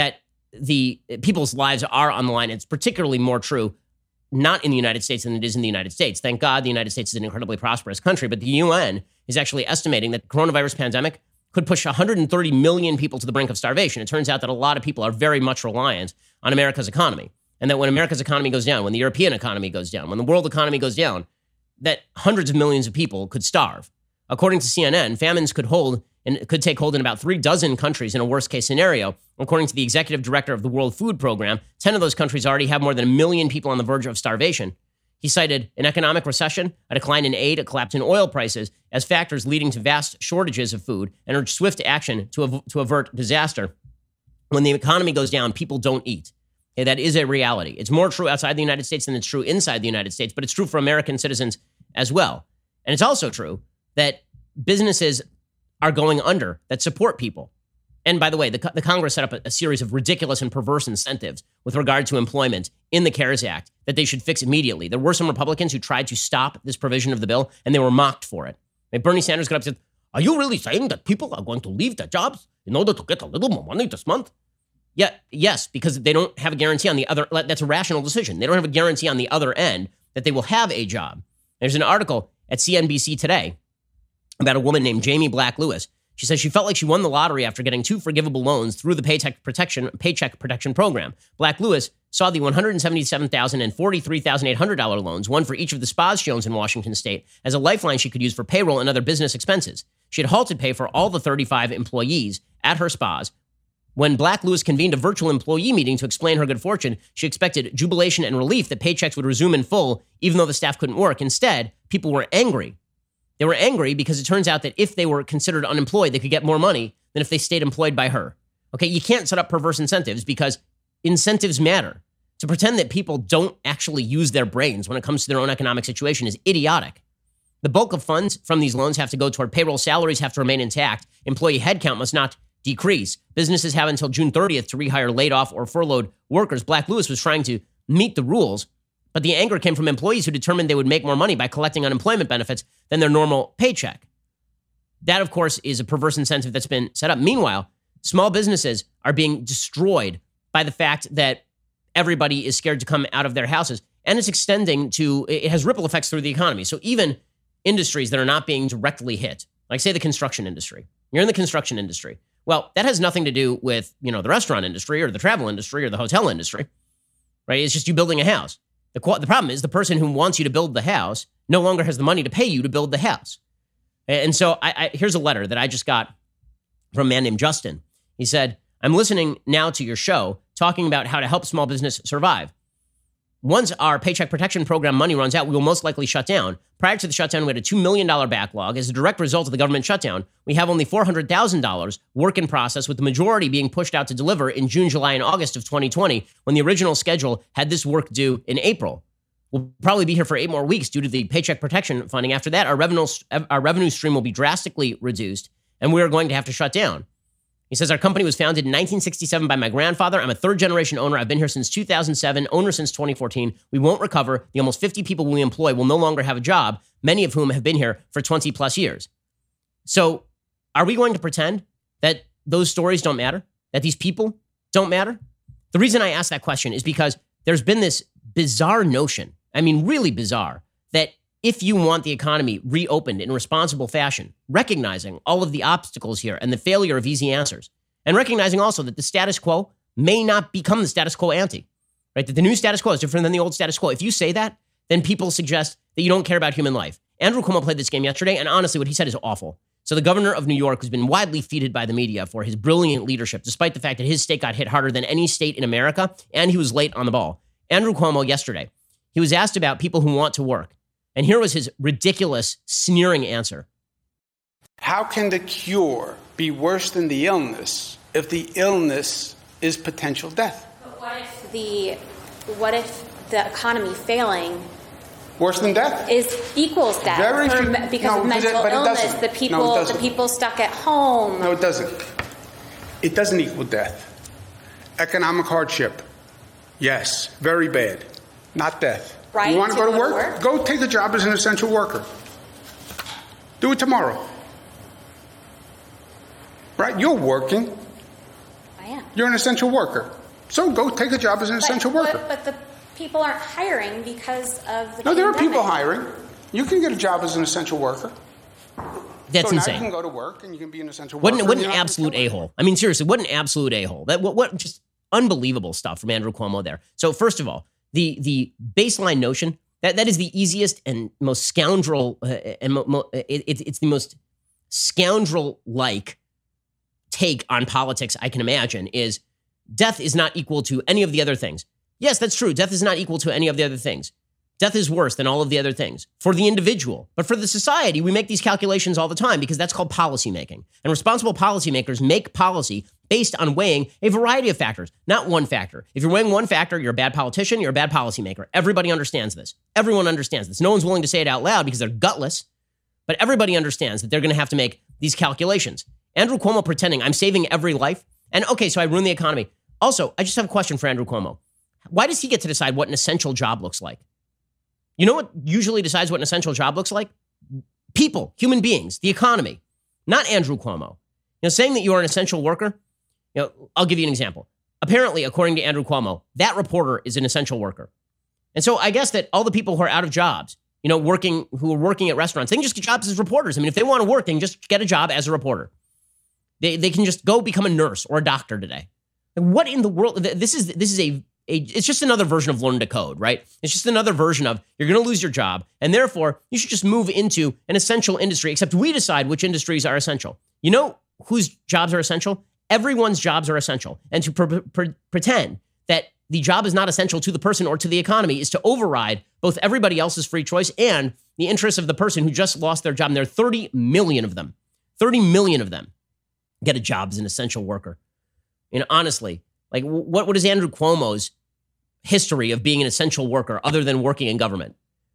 the people's lives are on the line. It's particularly more true not in the United States than it is in the United States. Thank God the United States is an incredibly prosperous country, but the UN is actually estimating that the coronavirus pandemic could push 130 million people to the brink of starvation. It turns out that a lot of people are very much reliant on America's economy, and that when America's economy goes down, when the European economy goes down, when the world economy goes down, that hundreds of millions of people could starve. According to CNN, famines could take hold in about 36 countries in a worst-case scenario. According to the executive director of the World Food Program, 10 of those countries already have more than 1 million people on the verge of starvation. He cited an economic recession, a decline in aid, a collapse in oil prices as factors leading to vast shortages of food, and urged swift action to avert disaster. When the economy goes down, people don't eat. Okay, that is a reality. It's more true outside the United States than it's true inside the United States, but it's true for American citizens as well. And it's also true that businesses are going under that support people. And by the way, the Congress set up a series of ridiculous and perverse incentives with regard to employment in the CARES Act that they should fix immediately. There were some Republicans who tried to stop this provision of the bill, and they were mocked for it. And Bernie Sanders got up and said, "Are you really saying that people are going to leave their jobs in order to get a little more money this month?" Yeah, yes, because they don't have a guarantee on the other. That's a rational decision. They don't have a guarantee on the other end that they will have a job. There's an article at CNBC today about a woman named Jamie Black Lewis. She says she felt like she won the lottery after getting 2 forgivable loans through the Paycheck Protection Program. Black Lewis saw the $177,000 and $43,800 loans, one for each of the spas she owns in Washington state, as a lifeline she could use for payroll and other business expenses. She had halted pay for all the 35 employees at her spas. When Black Lewis convened a virtual employee meeting to explain her good fortune, she expected jubilation and relief that paychecks would resume in full, even though the staff couldn't work. Instead, people were angry. They were angry because it turns out that if they were considered unemployed, they could get more money than if they stayed employed by her. Okay, you can't set up perverse incentives because incentives matter. To pretend that people don't actually use their brains when it comes to their own economic situation is idiotic. The bulk of funds from these loans have to go toward payroll. Salaries have to remain intact. Employee headcount must not decrease. Businesses have until June 30th to rehire laid off or furloughed workers. Black Lewis was trying to meet the rules, but the anger came from employees who determined they would make more money by collecting unemployment benefits than their normal paycheck. That, of course, is a perverse incentive that's been set up. Meanwhile, small businesses are being destroyed by the fact that everybody is scared to come out of their houses. And it's extending to, it has ripple effects through the economy. So even industries that are not being directly hit, like say the construction industry. You're in the construction industry. Well, that has nothing to do with, the restaurant industry or the travel industry or the hotel industry, right? It's just you building a house. The problem is the person who wants you to build the house no longer has the money to pay you to build the house. And so here's a letter that I just got from a man named Justin. He said, "I'm listening now to your show talking about how to help small business survive. Once our Paycheck Protection Program money runs out, we will most likely shut down. Prior to the shutdown, we had a $2 million backlog. As a direct result of the government shutdown, we have only $400,000 work in process, with the majority being pushed out to deliver in June, July, and August of 2020, when the original schedule had this work due in April. We'll probably be here for 8 more weeks due to the Paycheck Protection funding. After that, our revenue stream will be drastically reduced, and we are going to have to shut down." He says, "Our company was founded in 1967 by my grandfather. I'm a third-generation owner. I've been here since 2007, owner since 2014. We won't recover. The almost 50 people we employ will no longer have a job, many of whom have been here for 20-plus years." So are we going to pretend that those stories don't matter, that these people don't matter? The reason I ask that question is because there's been this bizarre notion, really bizarre, that if you want the economy reopened in a responsible fashion, recognizing all of the obstacles here and the failure of easy answers, and recognizing also that the status quo may not become the status quo ante, right? That the new status quo is different than the old status quo. If you say that, then people suggest that you don't care about human life. Andrew Cuomo played this game yesterday, and honestly, what he said is awful. So the governor of New York, who's been widely feted by the media for his brilliant leadership, despite the fact that his state got hit harder than any state in America, and he was late on the ball. Andrew Cuomo yesterday, he was asked about people who want to work. And here was his ridiculous, sneering answer. How can the cure be worse than the illness if the illness is potential death? But what if the economy failing worse than death equals death because of mental illness? The people stuck at home. No, it doesn't. It doesn't equal death. Economic hardship, yes, very bad. Not death. Right? You want to go to work? Go take a job as an essential worker. Do it tomorrow. Right? You're working. I am. You're an essential worker. So go take a job as an essential worker. But the people aren't hiring because of the pandemic. No, there are people hiring. You can get a job as an essential worker. That's insane. Now you can go to work and you can be an essential worker. What an absolute a-hole. I mean, seriously, what an absolute a-hole. What just unbelievable stuff from Andrew Cuomo there. So first of all, the baseline notion that is the easiest and most scoundrel it's the most scoundrel-like take on politics I can imagine is death is not equal to any of the other things. Yes, that's true. Death is not equal to any of the other things. Death is worse than all of the other things for the individual. But for the society, we make these calculations all the time because that's called policy making. And responsible policymakers make policy based on weighing a variety of factors, not one factor. If you're weighing one factor, you're a bad politician, you're a bad policymaker. Everybody understands this. Everyone understands this. No one's willing to say it out loud because they're gutless, but everybody understands that they're going to have to make these calculations. Andrew Cuomo pretending I'm saving every life. And okay, so I ruined the economy. Also, I just have a question for Andrew Cuomo. Why does he get to decide what an essential job looks like? You know what usually decides what an essential job looks like? People, human beings, the economy, not Andrew Cuomo. Saying that you are an essential worker, I'll give you an example. Apparently, according to Andrew Cuomo, that reporter is an essential worker. And so I guess that all the people who are out of jobs, who are working at restaurants, they can just get jobs as reporters. I mean, if they want to work, they can just get a job as a reporter. They can just go become a nurse or a doctor today. What in the world? This is it's just another version of learn to code, right? It's just another version of you're going to lose your job, and therefore you should just move into an essential industry, except we decide which industries are essential. You know whose jobs are essential? Everyone's jobs are essential. And to pretend that the job is not essential to the person or to the economy is to override both everybody else's free choice and the interests of the person who just lost their job. And there are 30 million of them. 30 million of them get a job as an essential worker. Honestly, like what is Andrew Cuomo's history of being an essential worker other than working in government?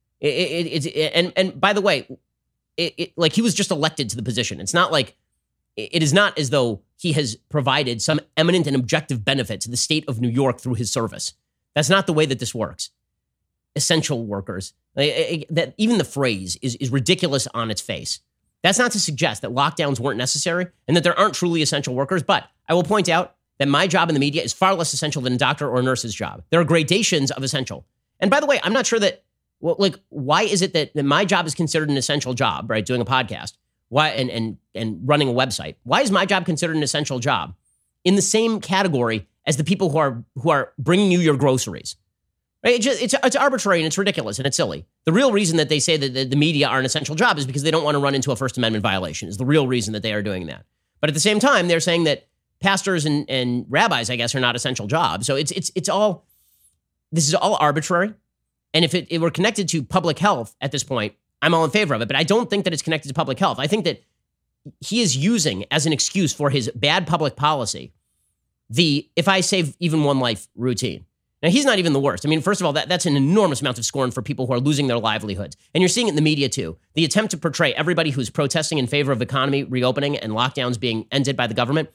And by the way, like he was just elected to the position. It's not like it is not as though he has provided some eminent and objective benefit to the state of New York through his service. That's not the way that this works. Essential workers, that even the phrase is ridiculous on its face. That's not to suggest that lockdowns weren't necessary and that there aren't truly essential workers. But I will point out that my job in the media is far less essential than a doctor or a nurse's job. There are gradations of essential. And by the way, I'm not sure that, why is it that my job is considered an essential job, right? Doing a podcast, why and running a website. Why is my job considered an essential job in the same category as the people who are bringing you your groceries? Right? It's arbitrary and it's ridiculous and it's silly. The real reason that they say that the media are an essential job is because they don't want to run into a First Amendment violation. Is the real reason that they are doing that. But at the same time, they're saying that pastors and rabbis, I guess, are not essential jobs. So it's all, this is all arbitrary. And if it were connected to public health at this point, I'm all in favor of it. But I don't think that it's connected to public health. I think that he is using as an excuse for his bad public policy the if I save even one life routine. Now, he's not even the worst. I mean, first of all, that's an enormous amount of scorn for people who are losing their livelihoods. And you're seeing it in the media, too. The attempt to portray everybody who's protesting in favor of the economy reopening and lockdowns being ended by the government,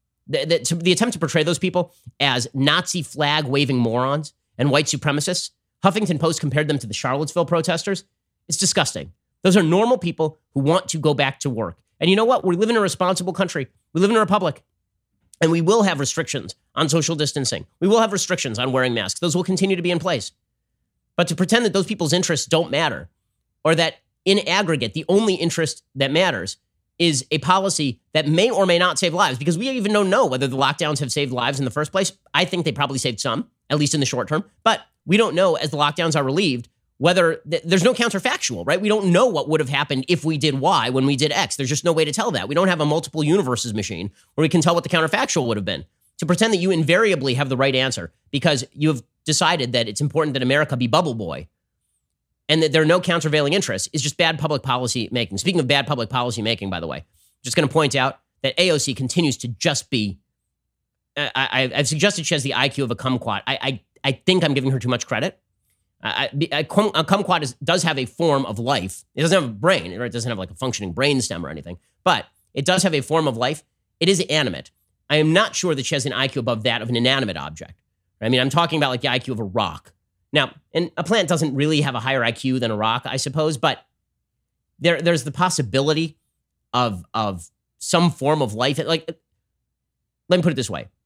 the attempt to portray those people as Nazi flag-waving morons and white supremacists. Huffington Post compared them to the Charlottesville protesters. It's disgusting. Those are normal people who want to go back to work. And you know what? We live in a responsible country. We live in a republic. And we will have restrictions on social distancing. We will have restrictions on wearing masks. Those will continue to be in place. But to pretend that those people's interests don't matter, or that in aggregate, the only interest that matters is a policy that may or may not save lives, because we even don't know whether the lockdowns have saved lives in the first place. I think they probably saved some, at least in the short term. But we don't know, as the lockdowns are relieved, whether there's no counterfactual, right? We don't know what would have happened if we did Y when we did X. There's just no way to tell that. We don't have a multiple universes machine where we can tell what the counterfactual would have been. To pretend that you invariably have the right answer because you have decided that it's important that America be bubble boy and that there are no countervailing interests is just bad public policy making. Speaking of bad public policy making, by the way, just going to point out that AOC continues to just be, I've suggested she has the IQ of a kumquat. I think I'm giving her too much credit. A kumquat does have a form of life. It doesn't have a brain. It doesn't have like a functioning brain stem or anything, but it does have a form of life. It is animate. I am not sure that she has an IQ above that of an inanimate object. I mean, I'm talking about like the IQ of a rock. Now, and a plant doesn't really have a higher IQ than a rock, I suppose, but there's the possibility of some form of life. Like, let me put it this way.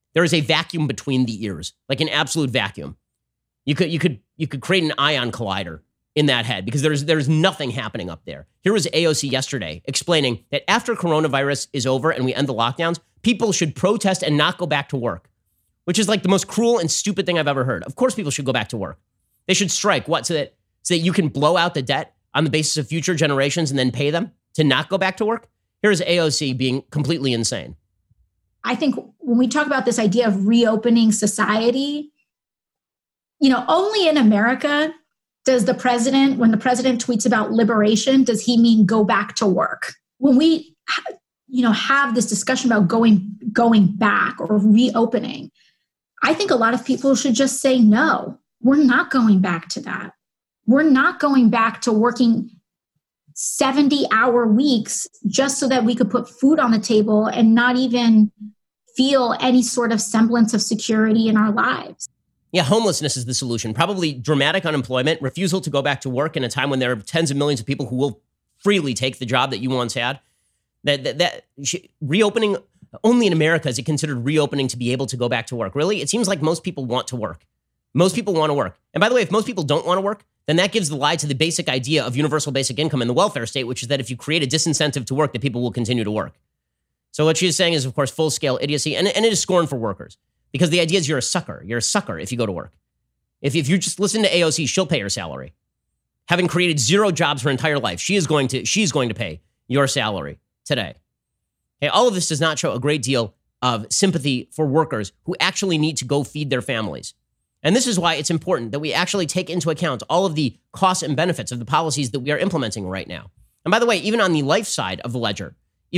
there is a vacuum between the ears, like an absolute vacuum. You could create an ion collider in that head because there's nothing happening up there. Here was AOC yesterday explaining that after coronavirus is over and we end the lockdowns, people should protest and not go back to work, which is like the most cruel and stupid thing I've ever heard. Of course, people should go back to work. They should strike. What? So that you can blow out the debt on the basis of future generations and then pay them to not go back to work? Here's AOC being completely insane. I think when we talk about this idea of reopening society, only in America does the president, when the president tweets about liberation, does he mean go back to work? When we, have this discussion about going back or reopening, I think a lot of people should just say, no, we're not going back to that. We're not going back to working 70-hour weeks just so that we could put food on the table and not even feel any sort of semblance of security in our lives. Yeah, homelessness is the solution. Probably dramatic unemployment, refusal to go back to work in a time when there are tens of millions of people who will freely take the job that you once had. That reopening, only in America is it considered reopening to be able to go back to work. Really? It seems like most people want to work. Most people want to work. And by the way, if most people don't want to work, then that gives the lie to the basic idea of universal basic income in the welfare state, which is that if you create a disincentive to work, that people will continue to work. So what she's saying is, of course, full-scale idiocy, and it is scorn for workers. Because the idea is you're a sucker. You're a sucker if you go to work. If you just listen to AOC, she'll pay her salary. Having created 0 jobs her entire life, she's going to pay your salary today. Okay, all of this does not show a great deal of sympathy for workers who actually need to go feed their families. And this is why it's important that we actually take into account all of the costs and benefits of the policies that we are implementing right now. And by the way, even on the life side of the ledger,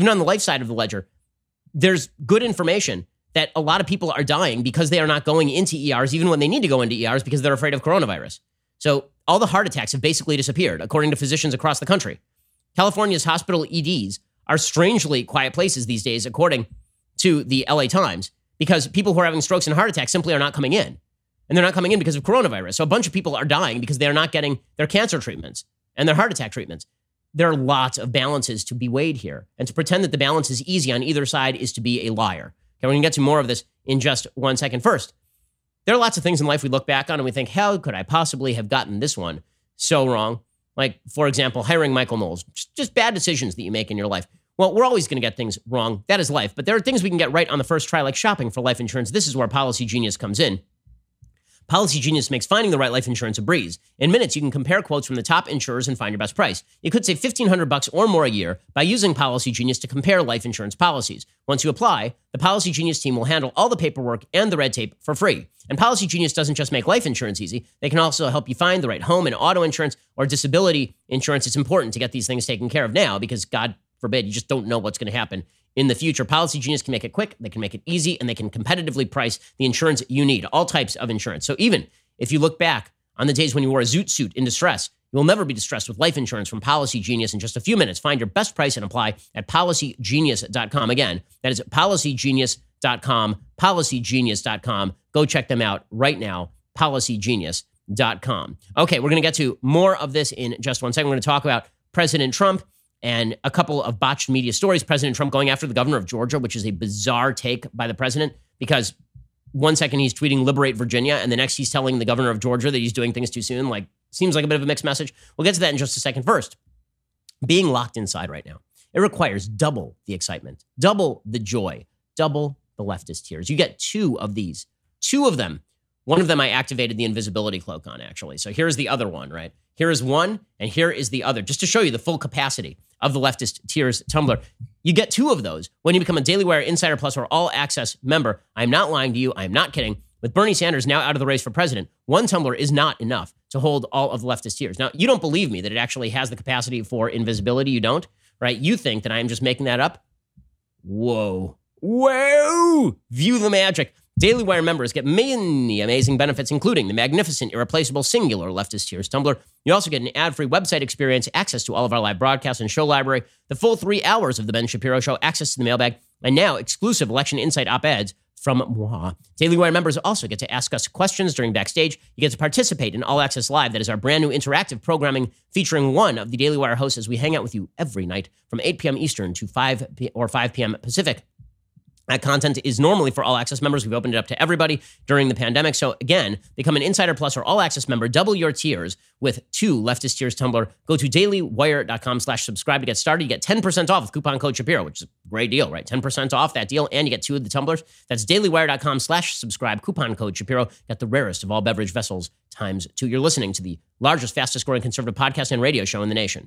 there's good information that a lot of people are dying because they are not going into ERs, even when they need to go into ERs because they're afraid of coronavirus. So all the heart attacks have basically disappeared, according to physicians across the country. California's hospital EDs are strangely quiet places these days, according to the LA Times, because people who are having strokes and heart attacks simply are not coming in. And they're not coming in because of coronavirus. So a bunch of people are dying because they're not getting their cancer treatments and their heart attack treatments. There are lots of balances to be weighed here. And to pretend that the balance is easy on either side is to be a liar. Okay, we're going to get to more of this in just 1 second. First, there are lots of things in life we look back on and we think, how could I possibly have gotten this one so wrong? Like, for example, hiring Michael Knowles. Just bad decisions that you make in your life. Well, we're always going to get things wrong. That is life. But there are things we can get right on the first try, like shopping for life insurance. This is where Policy Genius comes in. Policy Genius makes finding the right life insurance a breeze. In minutes, you can compare quotes from the top insurers and find your best price. You could save $1,500 or more a year by using Policy Genius to compare life insurance policies. Once you apply, the Policy Genius team will handle all the paperwork and the red tape for free. And Policy Genius doesn't just make life insurance easy. They can also help you find the right home and auto insurance or disability insurance. It's important to get these things taken care of now because, God forbid, you just don't know what's going to happen in the future. Policy Genius can make it quick, they can make it easy, and they can competitively price the insurance you need, all types of insurance. So even if you look back on the days when you wore a zoot suit in distress, you will never be distressed with life insurance from Policy Genius in just a few minutes. Find your best price and apply at policygenius.com. Again, that is policygenius.com, policygenius.com. Go check them out right now, policygenius.com. Okay, we're going to get to more of this in just 1 second. We're going to talk about President Trump and a couple of botched media stories. President Trump going after the governor of Georgia, which is a bizarre take by the president, because 1 second he's tweeting liberate Virginia, and the next he's telling the governor of Georgia that he's doing things too soon. Like, seems like a bit of a mixed message. We'll get to that in just a second. First, being locked inside right now, it requires double the excitement, double the joy, double the leftist tears. You get 2 of these, 2 of them. One of them I activated the invisibility cloak on, actually. So here's the other one, right? Here is one, and here is the other, just to show you the full capacity of the leftist tears tumbler. You get 2 of those when you become a Daily Wire Insider Plus or All Access member. I'm not lying to you. I'm not kidding. With Bernie Sanders now out of the race for president, 1 tumbler is not enough to hold all of the leftist tears. Now, you don't believe me that it actually has the capacity for invisibility. You don't, right? You think that I am just making that up. Whoa. View the magic. Daily Wire members get many amazing benefits, including the magnificent, irreplaceable, singular leftist tears tumbler. You also get an ad-free website experience, access to all of our live broadcasts and show library, the full 3 hours of The Ben Shapiro Show, access to the mailbag, and now exclusive election insight op-eds from moi. Daily Wire members also get to ask us questions during Backstage. You get to participate in All Access Live. That is our brand new interactive programming featuring one of the Daily Wire hosts as we hang out with you every night from 8 p.m. Eastern to 5 p.m. Pacific. That content is normally for All Access members. We've opened it up to everybody during the pandemic. So again, become an Insider Plus or All Access member. Double your tiers with 2 Leftist Tears Tumbler. Go to dailywire.com/subscribe to get started. You get 10% off with coupon code Shapiro, which is a great deal, right? 10% off that deal, and you get 2 of the tumblers. That's dailywire.com/subscribe. Coupon code Shapiro. Get the rarest of all beverage vessels times 2. You're listening to the largest, fastest growing conservative podcast and radio show in the nation.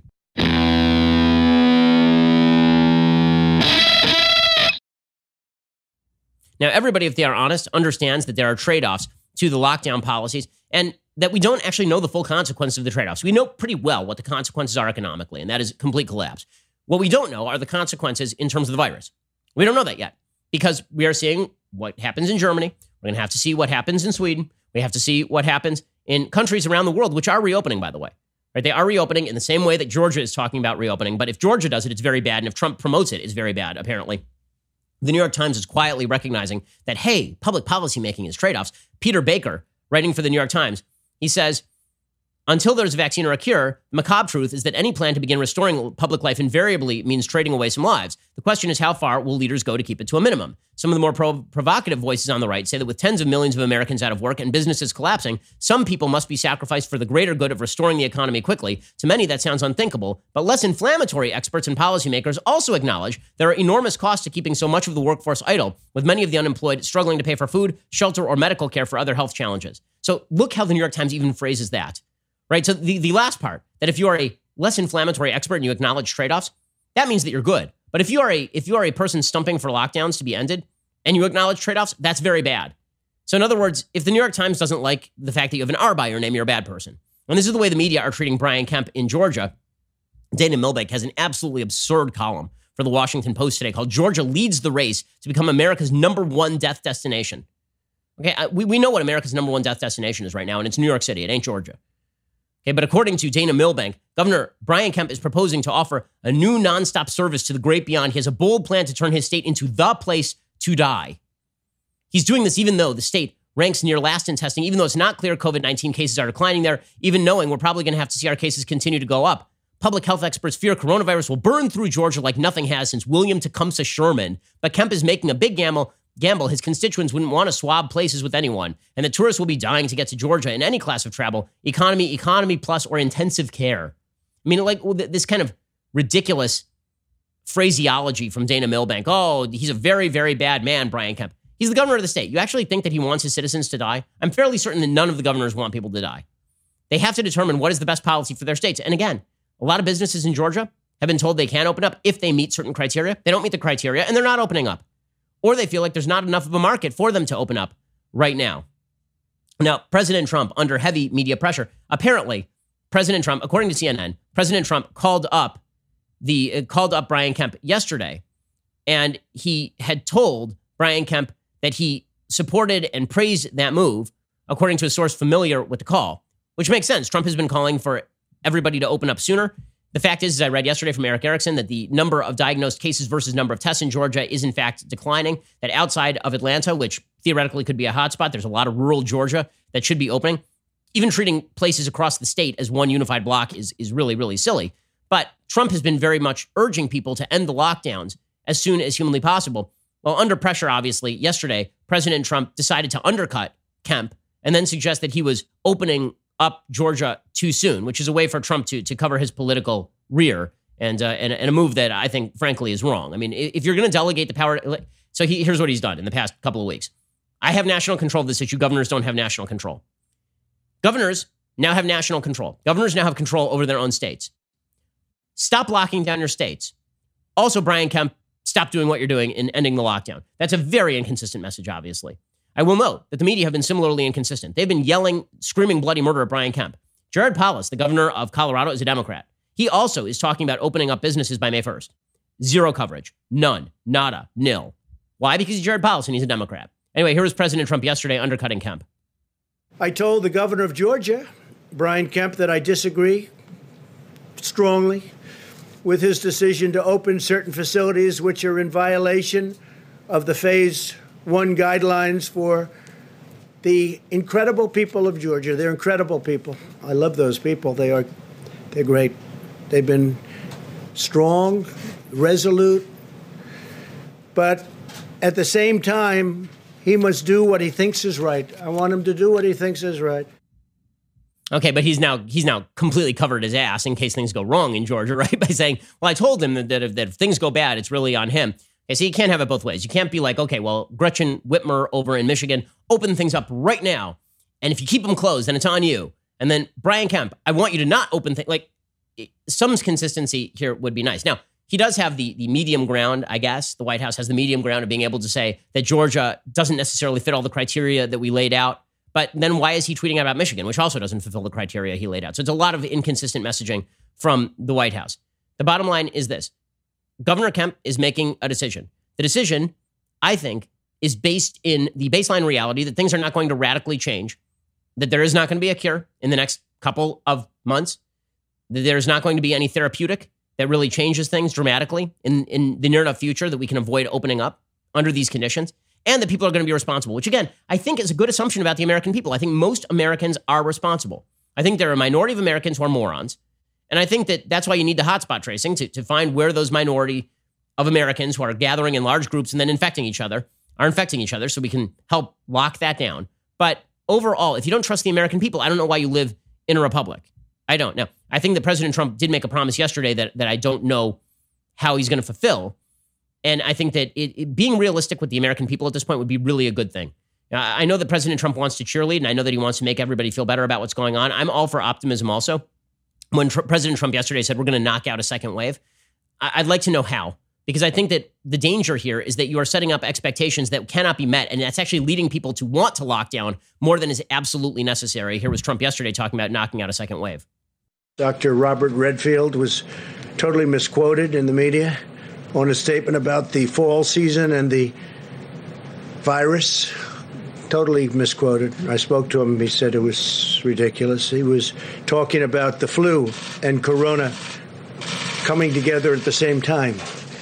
Now, everybody, if they are honest, understands that there are trade-offs to the lockdown policies and that we don't actually know the full consequences of the trade-offs. We know pretty well what the consequences are economically, and that is complete collapse. What we don't know are the consequences in terms of the virus. We don't know that yet because we are seeing what happens in Germany. We're going to have to see what happens in Sweden. We have to see what happens in countries around the world, which are reopening, by the way. Right? They are reopening in the same way that Georgia is talking about reopening. But if Georgia does it, it's very bad. And if Trump promotes it, it's very bad, apparently. The New York Times is quietly recognizing that, hey, public policy making is trade-offs. Peter Baker, writing for the New York Times, he says, until there's a vaccine or a cure, the macabre truth is that any plan to begin restoring public life invariably means trading away some lives. The question is, how far will leaders go to keep it to a minimum? Some of the more provocative voices on the right say that with tens of millions of Americans out of work and businesses collapsing, some people must be sacrificed for the greater good of restoring the economy quickly. To many, that sounds unthinkable, but less inflammatory experts and policymakers also acknowledge there are enormous costs to keeping so much of the workforce idle, with many of the unemployed struggling to pay for food, shelter, or medical care for other health challenges. So look how the New York Times even phrases that. Right. So the last part, that if you are a less inflammatory expert and you acknowledge trade-offs, that means that you're good. But if you are a person stumping for lockdowns to be ended and you acknowledge trade-offs, that's very bad. So in other words, if the New York Times doesn't like the fact that you have an R by your name, you're a bad person. And this is the way the media are treating Brian Kemp in Georgia. Dana Milbank has an absolutely absurd column for the Washington Post today called "Georgia Leads the Race to Become America's #1 Death Destination." Okay, we know what America's #1 death destination is right now, and it's New York City. It ain't Georgia. Okay, but according to Dana Milbank, Governor Brian Kemp is proposing to offer a new nonstop service to the great beyond. He has a bold plan to turn his state into the place to die. He's doing this even though the state ranks near last in testing, even though it's not clear COVID-19 cases are declining there, even knowing we're probably going to have to see our cases continue to go up. Public health experts fear coronavirus will burn through Georgia like nothing has since William Tecumseh Sherman. But Kemp is making a big gamble. His constituents wouldn't want to swab places with anyone, and the tourists will be dying to get to Georgia in any class of travel, economy plus, or intensive care. I mean, like this kind of ridiculous phraseology from Dana Milbank. Oh, he's a very, very bad man, Brian Kemp. He's the governor of the state. You actually think that he wants his citizens to die? I'm fairly certain that none of the governors want people to die. They have to determine what is the best policy for their states. And again, a lot of businesses in Georgia have been told they can open up if they meet certain criteria. They don't meet the criteria, and they're not opening up. Or they feel like there's not enough of a market for them to open up right now. Now, President Trump, under heavy media pressure, apparently, President Trump, according to CNN, President Trump called up Brian Kemp yesterday, and he had told Brian Kemp that he supported and praised that move, according to a source familiar with the call, which makes sense. Trump has been calling for everybody to open up sooner. The fact is, as I read yesterday from Eric Erickson, that the number of diagnosed cases versus number of tests in Georgia is in fact declining, that outside of Atlanta, which theoretically could be a hotspot, there's a lot of rural Georgia that should be opening. Even treating places across the state as one unified block is really, really silly. But Trump has been very much urging people to end the lockdowns as soon as humanly possible. Well, under pressure, obviously, yesterday, President Trump decided to undercut Kemp and then suggest that he was opening up Georgia too soon, which is a way for Trump to cover his political rear and a move that I think, frankly, is wrong. I mean, if you're going to delegate the power, so here's what he's done in the past couple of weeks. I have national control of this issue. Governors don't have national control. Governors now have national control. Governors now have control over their own states. Stop locking down your states. Also, Brian Kemp, stop doing what you're doing in ending the lockdown. That's a very inconsistent message, obviously. I will note that the media have been similarly inconsistent. They've been yelling, screaming bloody murder at Brian Kemp. Jared Polis, the governor of Colorado, is a Democrat. He also is talking about opening up businesses by May 1st. Zero coverage. None. Nada. Nil. Why? Because he's Jared Polis and he's a Democrat. Anyway, here was President Trump yesterday undercutting Kemp. I told the governor of Georgia, Brian Kemp, that I disagree strongly with his decision to open certain facilities which are in violation of the Phase 1 guidelines for the incredible people of Georgia. They're incredible people. I love those people. They're great. They've been strong, resolute. But At the same time, he must do what he thinks is right. I want him to do what he thinks is right. Okay, but he's now completely covered his ass in case things go wrong in Georgia, right? By saying, well, I told him that if things go bad, it's really on him. Okay, so you can't have it both ways. You can't be like, okay, well, Gretchen Whitmer over in Michigan, open things up right now. And if you keep them closed, then it's on you. And then Brian Kemp, I want you to not open things. Like, some consistency here would be nice. Now, he does have the medium ground, I guess. The White House has the medium ground of being able to say that Georgia doesn't necessarily fit all the criteria that we laid out. But then why is he tweeting about Michigan, which also doesn't fulfill the criteria he laid out? So it's a lot of inconsistent messaging from the White House. The bottom line is this. Governor Kemp is making a decision. The decision, I think, is based in the baseline reality that things are not going to radically change, that there is not going to be a cure in the next couple of months, that there's not going to be any therapeutic that really changes things dramatically in the near enough future that we can avoid opening up under these conditions, and that people are going to be responsible, which, again, I think is a good assumption about the American people. I think most Americans are responsible. I think there are a minority of Americans who are morons, and I think that that's why you need the hotspot tracing to find where those minority of Americans who are gathering in large groups and then infecting each other so we can help lock that down. But overall, if you don't trust the American people, I don't know why you live in a republic. I don't. Now, I think that President Trump did make a promise yesterday that I don't know how he's going to fulfill. And I think that being realistic with the American people at this point would be really a good thing. I know that President Trump wants to cheerlead, and I know that he wants to make everybody feel better about what's going on. I'm all for optimism also. When President Trump yesterday said we're going to knock out a second wave, I'd like to know how. Because I think that the danger here is that you are setting up expectations that cannot be met, and that's actually leading people to want to lock down more than is absolutely necessary. Here was Trump yesterday talking about knocking out a second wave. Dr. Robert Redfield was totally misquoted in the media on a statement about the fall season and the virus. Totally misquoted. I spoke to him. He said it was ridiculous. He was talking about the flu and corona coming together at the same time.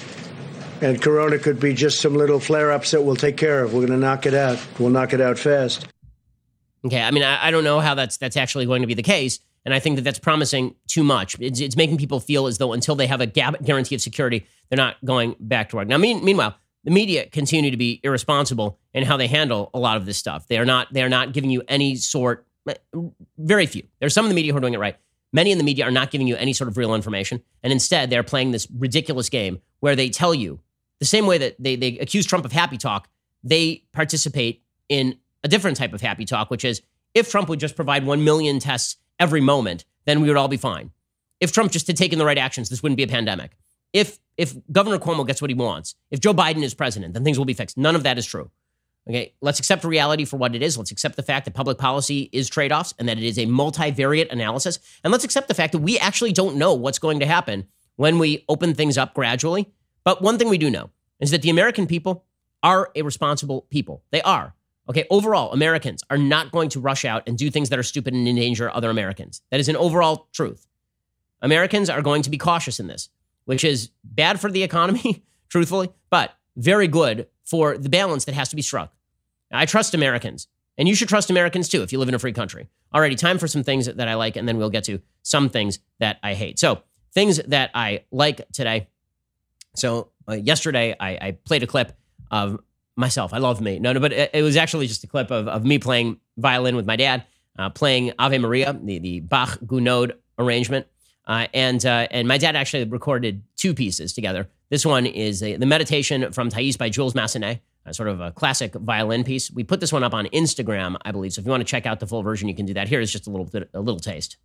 And corona could be just some little flare-ups that we'll take care of. We're going to knock it out. We'll knock it out fast. Okay, I mean, I don't know how that's actually going to be the case. And I think that that's promising too much. It's making people feel as though until they have a guarantee of security, they're not going back to work. Now, meanwhile, the media continue to be irresponsible in how they handle a lot of this stuff. They are not giving you any sort, very few. There's some in the media who are doing it right. Many in the media are not giving you any sort of real information. And instead, they're playing this ridiculous game where they tell you, the same way that they accuse Trump of happy talk, they participate in a different type of happy talk, which is if Trump would just provide 1 million tests every moment, then we would all be fine. If Trump just had taken the right actions, this wouldn't be a pandemic. If Governor Cuomo gets what he wants, if Joe Biden is president, then things will be fixed. None of that is true. Okay, let's accept reality for what it is. Let's accept the fact that public policy is trade-offs and that it is a multivariate analysis. And let's accept the fact that we actually don't know what's going to happen when we open things up gradually. But one thing we do know is that the American people are a responsible people. They are. Okay, overall, Americans are not going to rush out and do things that are stupid and endanger other Americans. That is an overall truth. Americans are going to be cautious in this, which is bad for the economy, truthfully, but very good for the balance that has to be struck. I trust Americans, and you should trust Americans too if you live in a free country. Alrighty, time for some things that I like, and then we'll get to some things that I hate. So, things that I like today. So, yesterday, I played a clip of myself. I love me. No, but it was actually just a clip of me playing violin with my dad, playing Ave Maria, the Bach-Gounod arrangement. And my dad actually recorded two pieces together. This one is the Meditation from Thais by Jules Massenet, sort of a classic violin piece. We put this one up on Instagram, I believe. So if you want to check out the full version, you can do that. Here is just a little taste.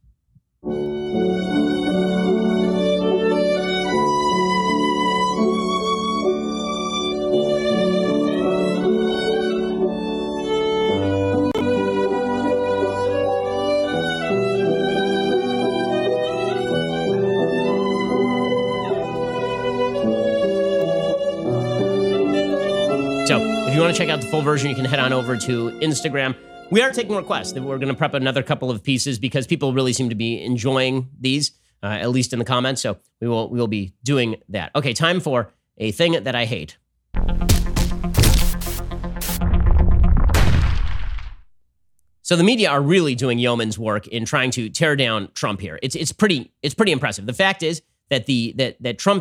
So if you want to check out the full version, you can head on over to Instagram. We are taking requests. We're going to prep another couple of pieces because people really seem to be enjoying these, at least in the comments. So we will be doing that. Okay, time for a thing that I hate. So the media are really doing yeoman's work in trying to tear down Trump here. It's pretty impressive. The fact is that that Trump's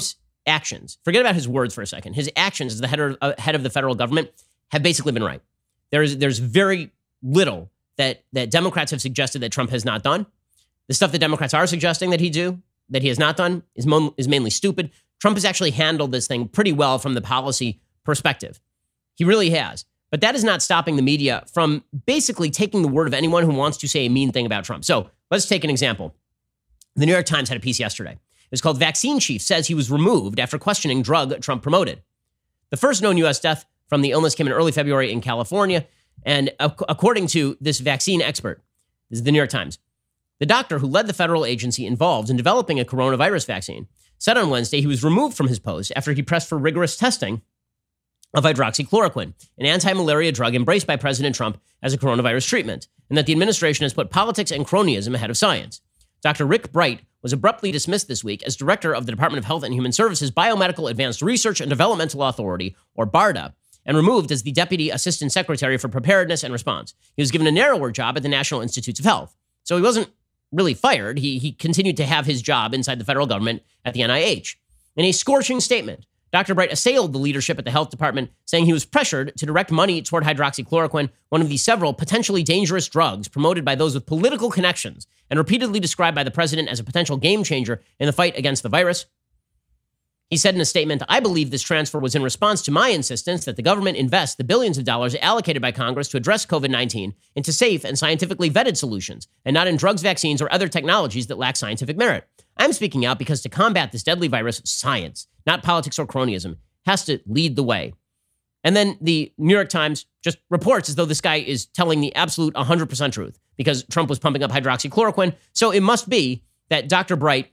actions, forget about his words for a second, his actions as the head of the federal government have basically been right. There's very little that Democrats have suggested that Trump has not done. The stuff that Democrats are suggesting that he has not done is mainly stupid. Trump has actually handled this thing pretty well from the policy perspective. He really has. But that is not stopping the media from basically taking the word of anyone who wants to say a mean thing about Trump. So let's take an example. The New York Times had a piece yesterday. It was called "Vaccine Chief Says He Was Removed After Questioning Drug Trump Promoted." The first known U.S. death from the illness came in early February in California. And according to this vaccine expert, this is the New York Times, the doctor who led the federal agency involved in developing a coronavirus vaccine said on Wednesday he was removed from his post after he pressed for rigorous testing of hydroxychloroquine, an anti-malaria drug embraced by President Trump as a coronavirus treatment, and that the administration has put politics and cronyism ahead of science. Dr. Rick Bright was abruptly dismissed this week as director of the Department of Health and Human Services Biomedical Advanced Research and Developmental Authority, or BARDA, and removed as the Deputy Assistant Secretary for Preparedness and Response. He was given a narrower job at the National Institutes of Health. So he wasn't really fired. He continued to have his job inside the federal government at the NIH. In a scorching statement, Dr. Bright assailed the leadership at the health department, saying he was pressured to direct money toward hydroxychloroquine, one of the several potentially dangerous drugs promoted by those with political connections and repeatedly described by the president as a potential game changer in the fight against the virus. He said in a statement, "I believe this transfer was in response to my insistence that the government invest the billions of dollars allocated by Congress to address COVID-19 into safe and scientifically vetted solutions, and not in drugs, vaccines, or other technologies that lack scientific merit. I'm speaking out because to combat this deadly virus, science, not politics or cronyism, has to lead the way." And then the New York Times just reports as though this guy is telling the absolute 100% truth because Trump was pumping up hydroxychloroquine. So it must be that Dr. Bright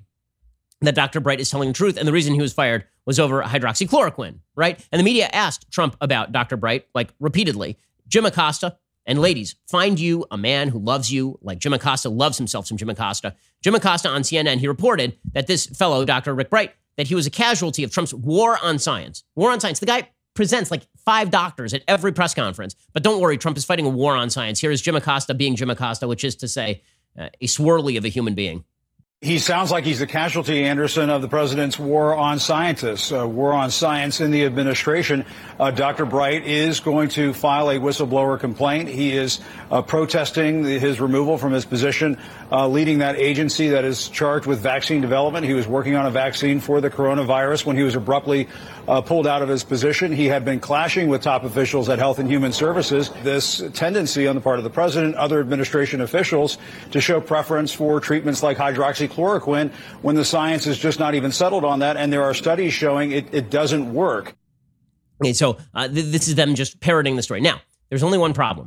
is telling the truth, and the reason he was fired was over hydroxychloroquine, right? And the media asked Trump about Dr. Bright, like repeatedly. Jim Acosta, and ladies, find you a man who loves you like Jim Acosta loves himself some Jim Acosta. Jim Acosta on CNN, he reported that this fellow, Dr. Rick Bright, that he was a casualty of Trump's war on science. War on science. The guy presents like 5 doctors at every press conference. But don't worry, Trump is fighting a war on science. Here is Jim Acosta being Jim Acosta, which is to say a swirly of a human being. He sounds like he's a casualty, Anderson, of the president's war on scientists, war on science in the administration. Dr. Bright is going to file a whistleblower complaint. He is protesting his removal from his position, leading that agency that is charged with vaccine development. He was working on a vaccine for the coronavirus when he was abruptly pulled out of his position. He had been clashing with top officials at Health and Human Services. This tendency on the part of the president, other administration officials, to show preference for treatments like hydroxychloroquine when the science is just not even settled on that. And there are studies showing it doesn't work. Okay, so this is them just parroting the story. Now, there's only one problem.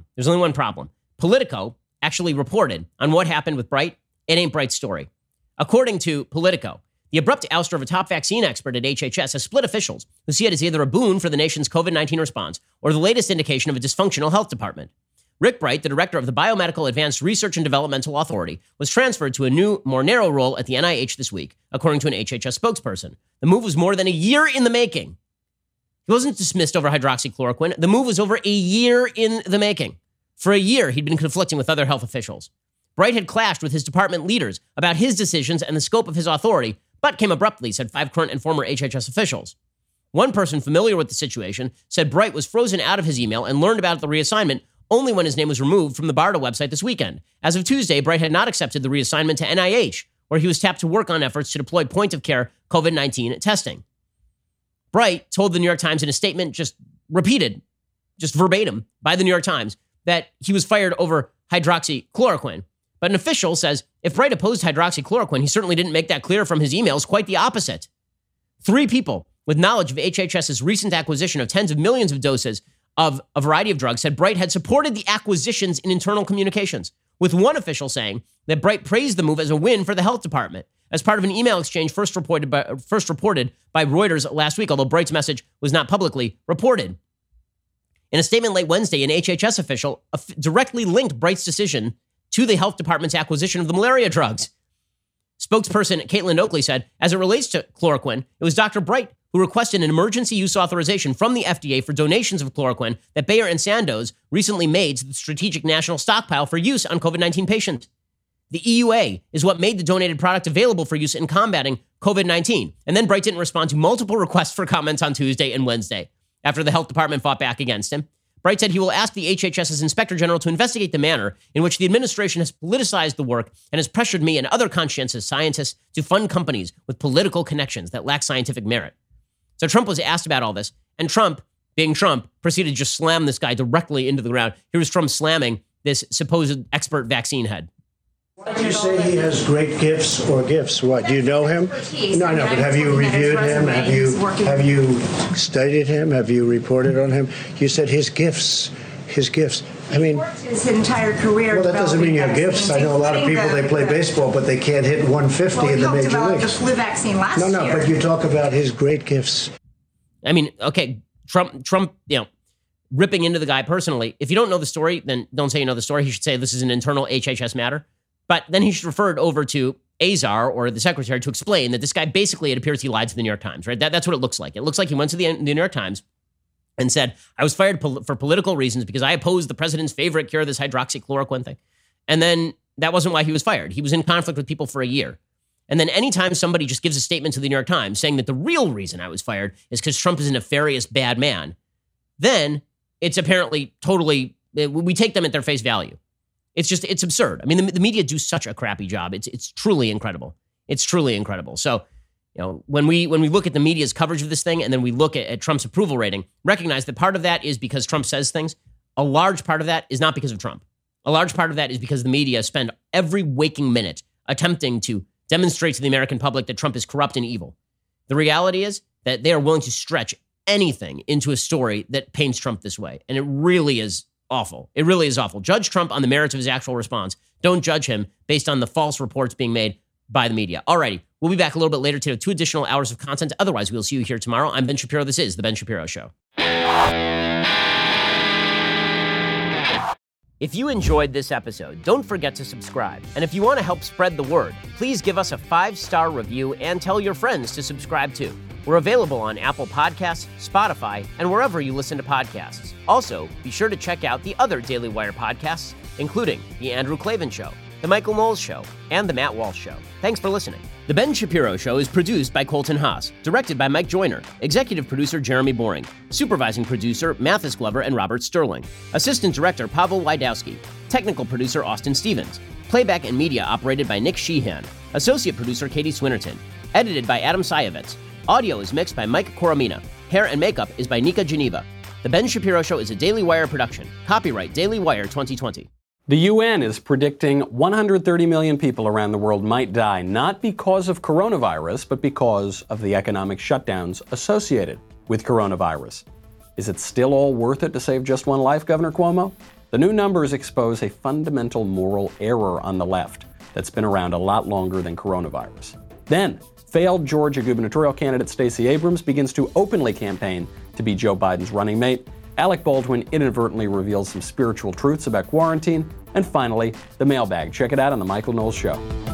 Politico actually reported on what happened with Bright. It ain't Bright's story. According to Politico, the abrupt ouster of a top vaccine expert at HHS has split officials who see it as either a boon for the nation's COVID-19 response or the latest indication of a dysfunctional health department. Rick Bright, the director of the Biomedical Advanced Research and Developmental Authority, was transferred to a new, more narrow role at the NIH this week, according to an HHS spokesperson. The move was more than a year in the making. He wasn't dismissed over hydroxychloroquine. The move was over a year in the making. For a year, he'd been conflicting with other health officials. Bright had clashed with his department leaders about his decisions and the scope of his authority, but came abruptly, said 5 current and former HHS officials. One person familiar with the situation said Bright was frozen out of his email and learned about the reassignment only when his name was removed from the BARDA website this weekend. As of Tuesday, Bright had not accepted the reassignment to NIH, where he was tapped to work on efforts to deploy point-of-care COVID-19 testing. Bright told the New York Times in a statement just repeated, just verbatim, by the New York Times, that he was fired over hydroxychloroquine. But an official says if Bright opposed hydroxychloroquine, he certainly didn't make that clear from his emails, quite the opposite. 3 people with knowledge of HHS's recent acquisition of tens of millions of doses of a variety of drugs said Bright had supported the acquisitions in internal communications, with one official saying that Bright praised the move as a win for the health department as part of an email exchange first reported by Reuters last week, although Bright's message was not publicly reported. In a statement late Wednesday, an HHS official directly linked Bright's decision to the health department's acquisition of the malaria drugs. Spokesperson Caitlin Oakley said, as it relates to chloroquine, it was Dr. Bright who requested an emergency use authorization from the FDA for donations of chloroquine that Bayer and Sandoz recently made to the Strategic National Stockpile for use on COVID-19 patients. The EUA is what made the donated product available for use in combating COVID-19. And then Bright didn't respond to multiple requests for comments on Tuesday and Wednesday after the health department fought back against him. Bright said he will ask the HHS's Inspector General to investigate the manner in which the administration has politicized the work and has pressured me and other conscientious scientists to fund companies with political connections that lack scientific merit. So Trump was asked about all this, and Trump, being Trump, proceeded to just slam this guy directly into the ground. Here was Trump slamming this supposed expert vaccine head. Why do you say he has great gifts or gifts? What, do you know him? No, but have you reviewed him? Have you studied him? Have you reported on him? You said his gifts. I mean, his entire career. Well, that doesn't mean you have gifts. I know a lot of people, they play baseball, but they can't hit 150 in the major leagues. The flu vaccine last year. No, but you talk about his great gifts. I mean, okay, Trump, ripping into the guy personally. If you don't know the story, then don't say you know the story. He should say this is an internal HHS matter. But then he should refer it over to Azar or the secretary to explain that this guy basically, it appears he lied to the New York Times, right? That's what it looks like. It looks like he went to the New York Times and said, I was fired for political reasons because I opposed the president's favorite cure, this hydroxychloroquine thing. And then that wasn't why he was fired. He was in conflict with people for a year. And then anytime somebody just gives a statement to the New York Times saying that the real reason I was fired is because Trump is a nefarious bad man, then it's apparently totally, we take them at their face value. It's absurd. I mean, the media do such a crappy job. It's truly incredible. It's truly incredible. So, when we look at the media's coverage of this thing and then we look at Trump's approval rating, recognize that part of that is because Trump says things. A large part of that is not because of Trump. A large part of that is because the media spend every waking minute attempting to demonstrate to the American public that Trump is corrupt and evil. The reality is that they are willing to stretch anything into a story that paints Trump this way. And it really is awful. It really is awful. Judge Trump on the merits of his actual response. Don't judge him based on the false reports being made by the media. Alrighty, we'll be back a little bit later to have 2 additional hours of content. Otherwise, we'll see you here tomorrow. I'm Ben Shapiro. This is The Ben Shapiro Show. If you enjoyed this episode, don't forget to subscribe. And if you want to help spread the word, please give us a 5-star review and tell your friends to subscribe too. We're available on Apple Podcasts, Spotify, and wherever you listen to podcasts. Also, be sure to check out the other Daily Wire podcasts, including The Andrew Klavan Show, The Michael Knowles Show, and The Matt Walsh Show. Thanks for listening. The Ben Shapiro Show is produced by Colton Haas, directed by Mike Joyner, executive producer Jeremy Boring, supervising producer Mathis Glover and Robert Sterling, assistant director Pavel Wydowski, technical producer Austin Stevens, playback and media operated by Nick Sheehan, associate producer Katie Swinnerton, edited by Adam Sayevitz. Audio is mixed by Mike Coromina. Hair and makeup is by Nika Geneva. The Ben Shapiro Show is a Daily Wire production. Copyright Daily Wire 2020. The UN is predicting 130 million people around the world might die, not because of coronavirus, but because of the economic shutdowns associated with coronavirus. Is it still all worth it to save just one life, Governor Cuomo? The new numbers expose a fundamental moral error on the left that's been around a lot longer than coronavirus. Then, failed Georgia gubernatorial candidate Stacey Abrams begins to openly campaign to be Joe Biden's running mate. Alec Baldwin inadvertently reveals some spiritual truths about quarantine. And finally, the mailbag. Check it out on The Michael Knowles Show.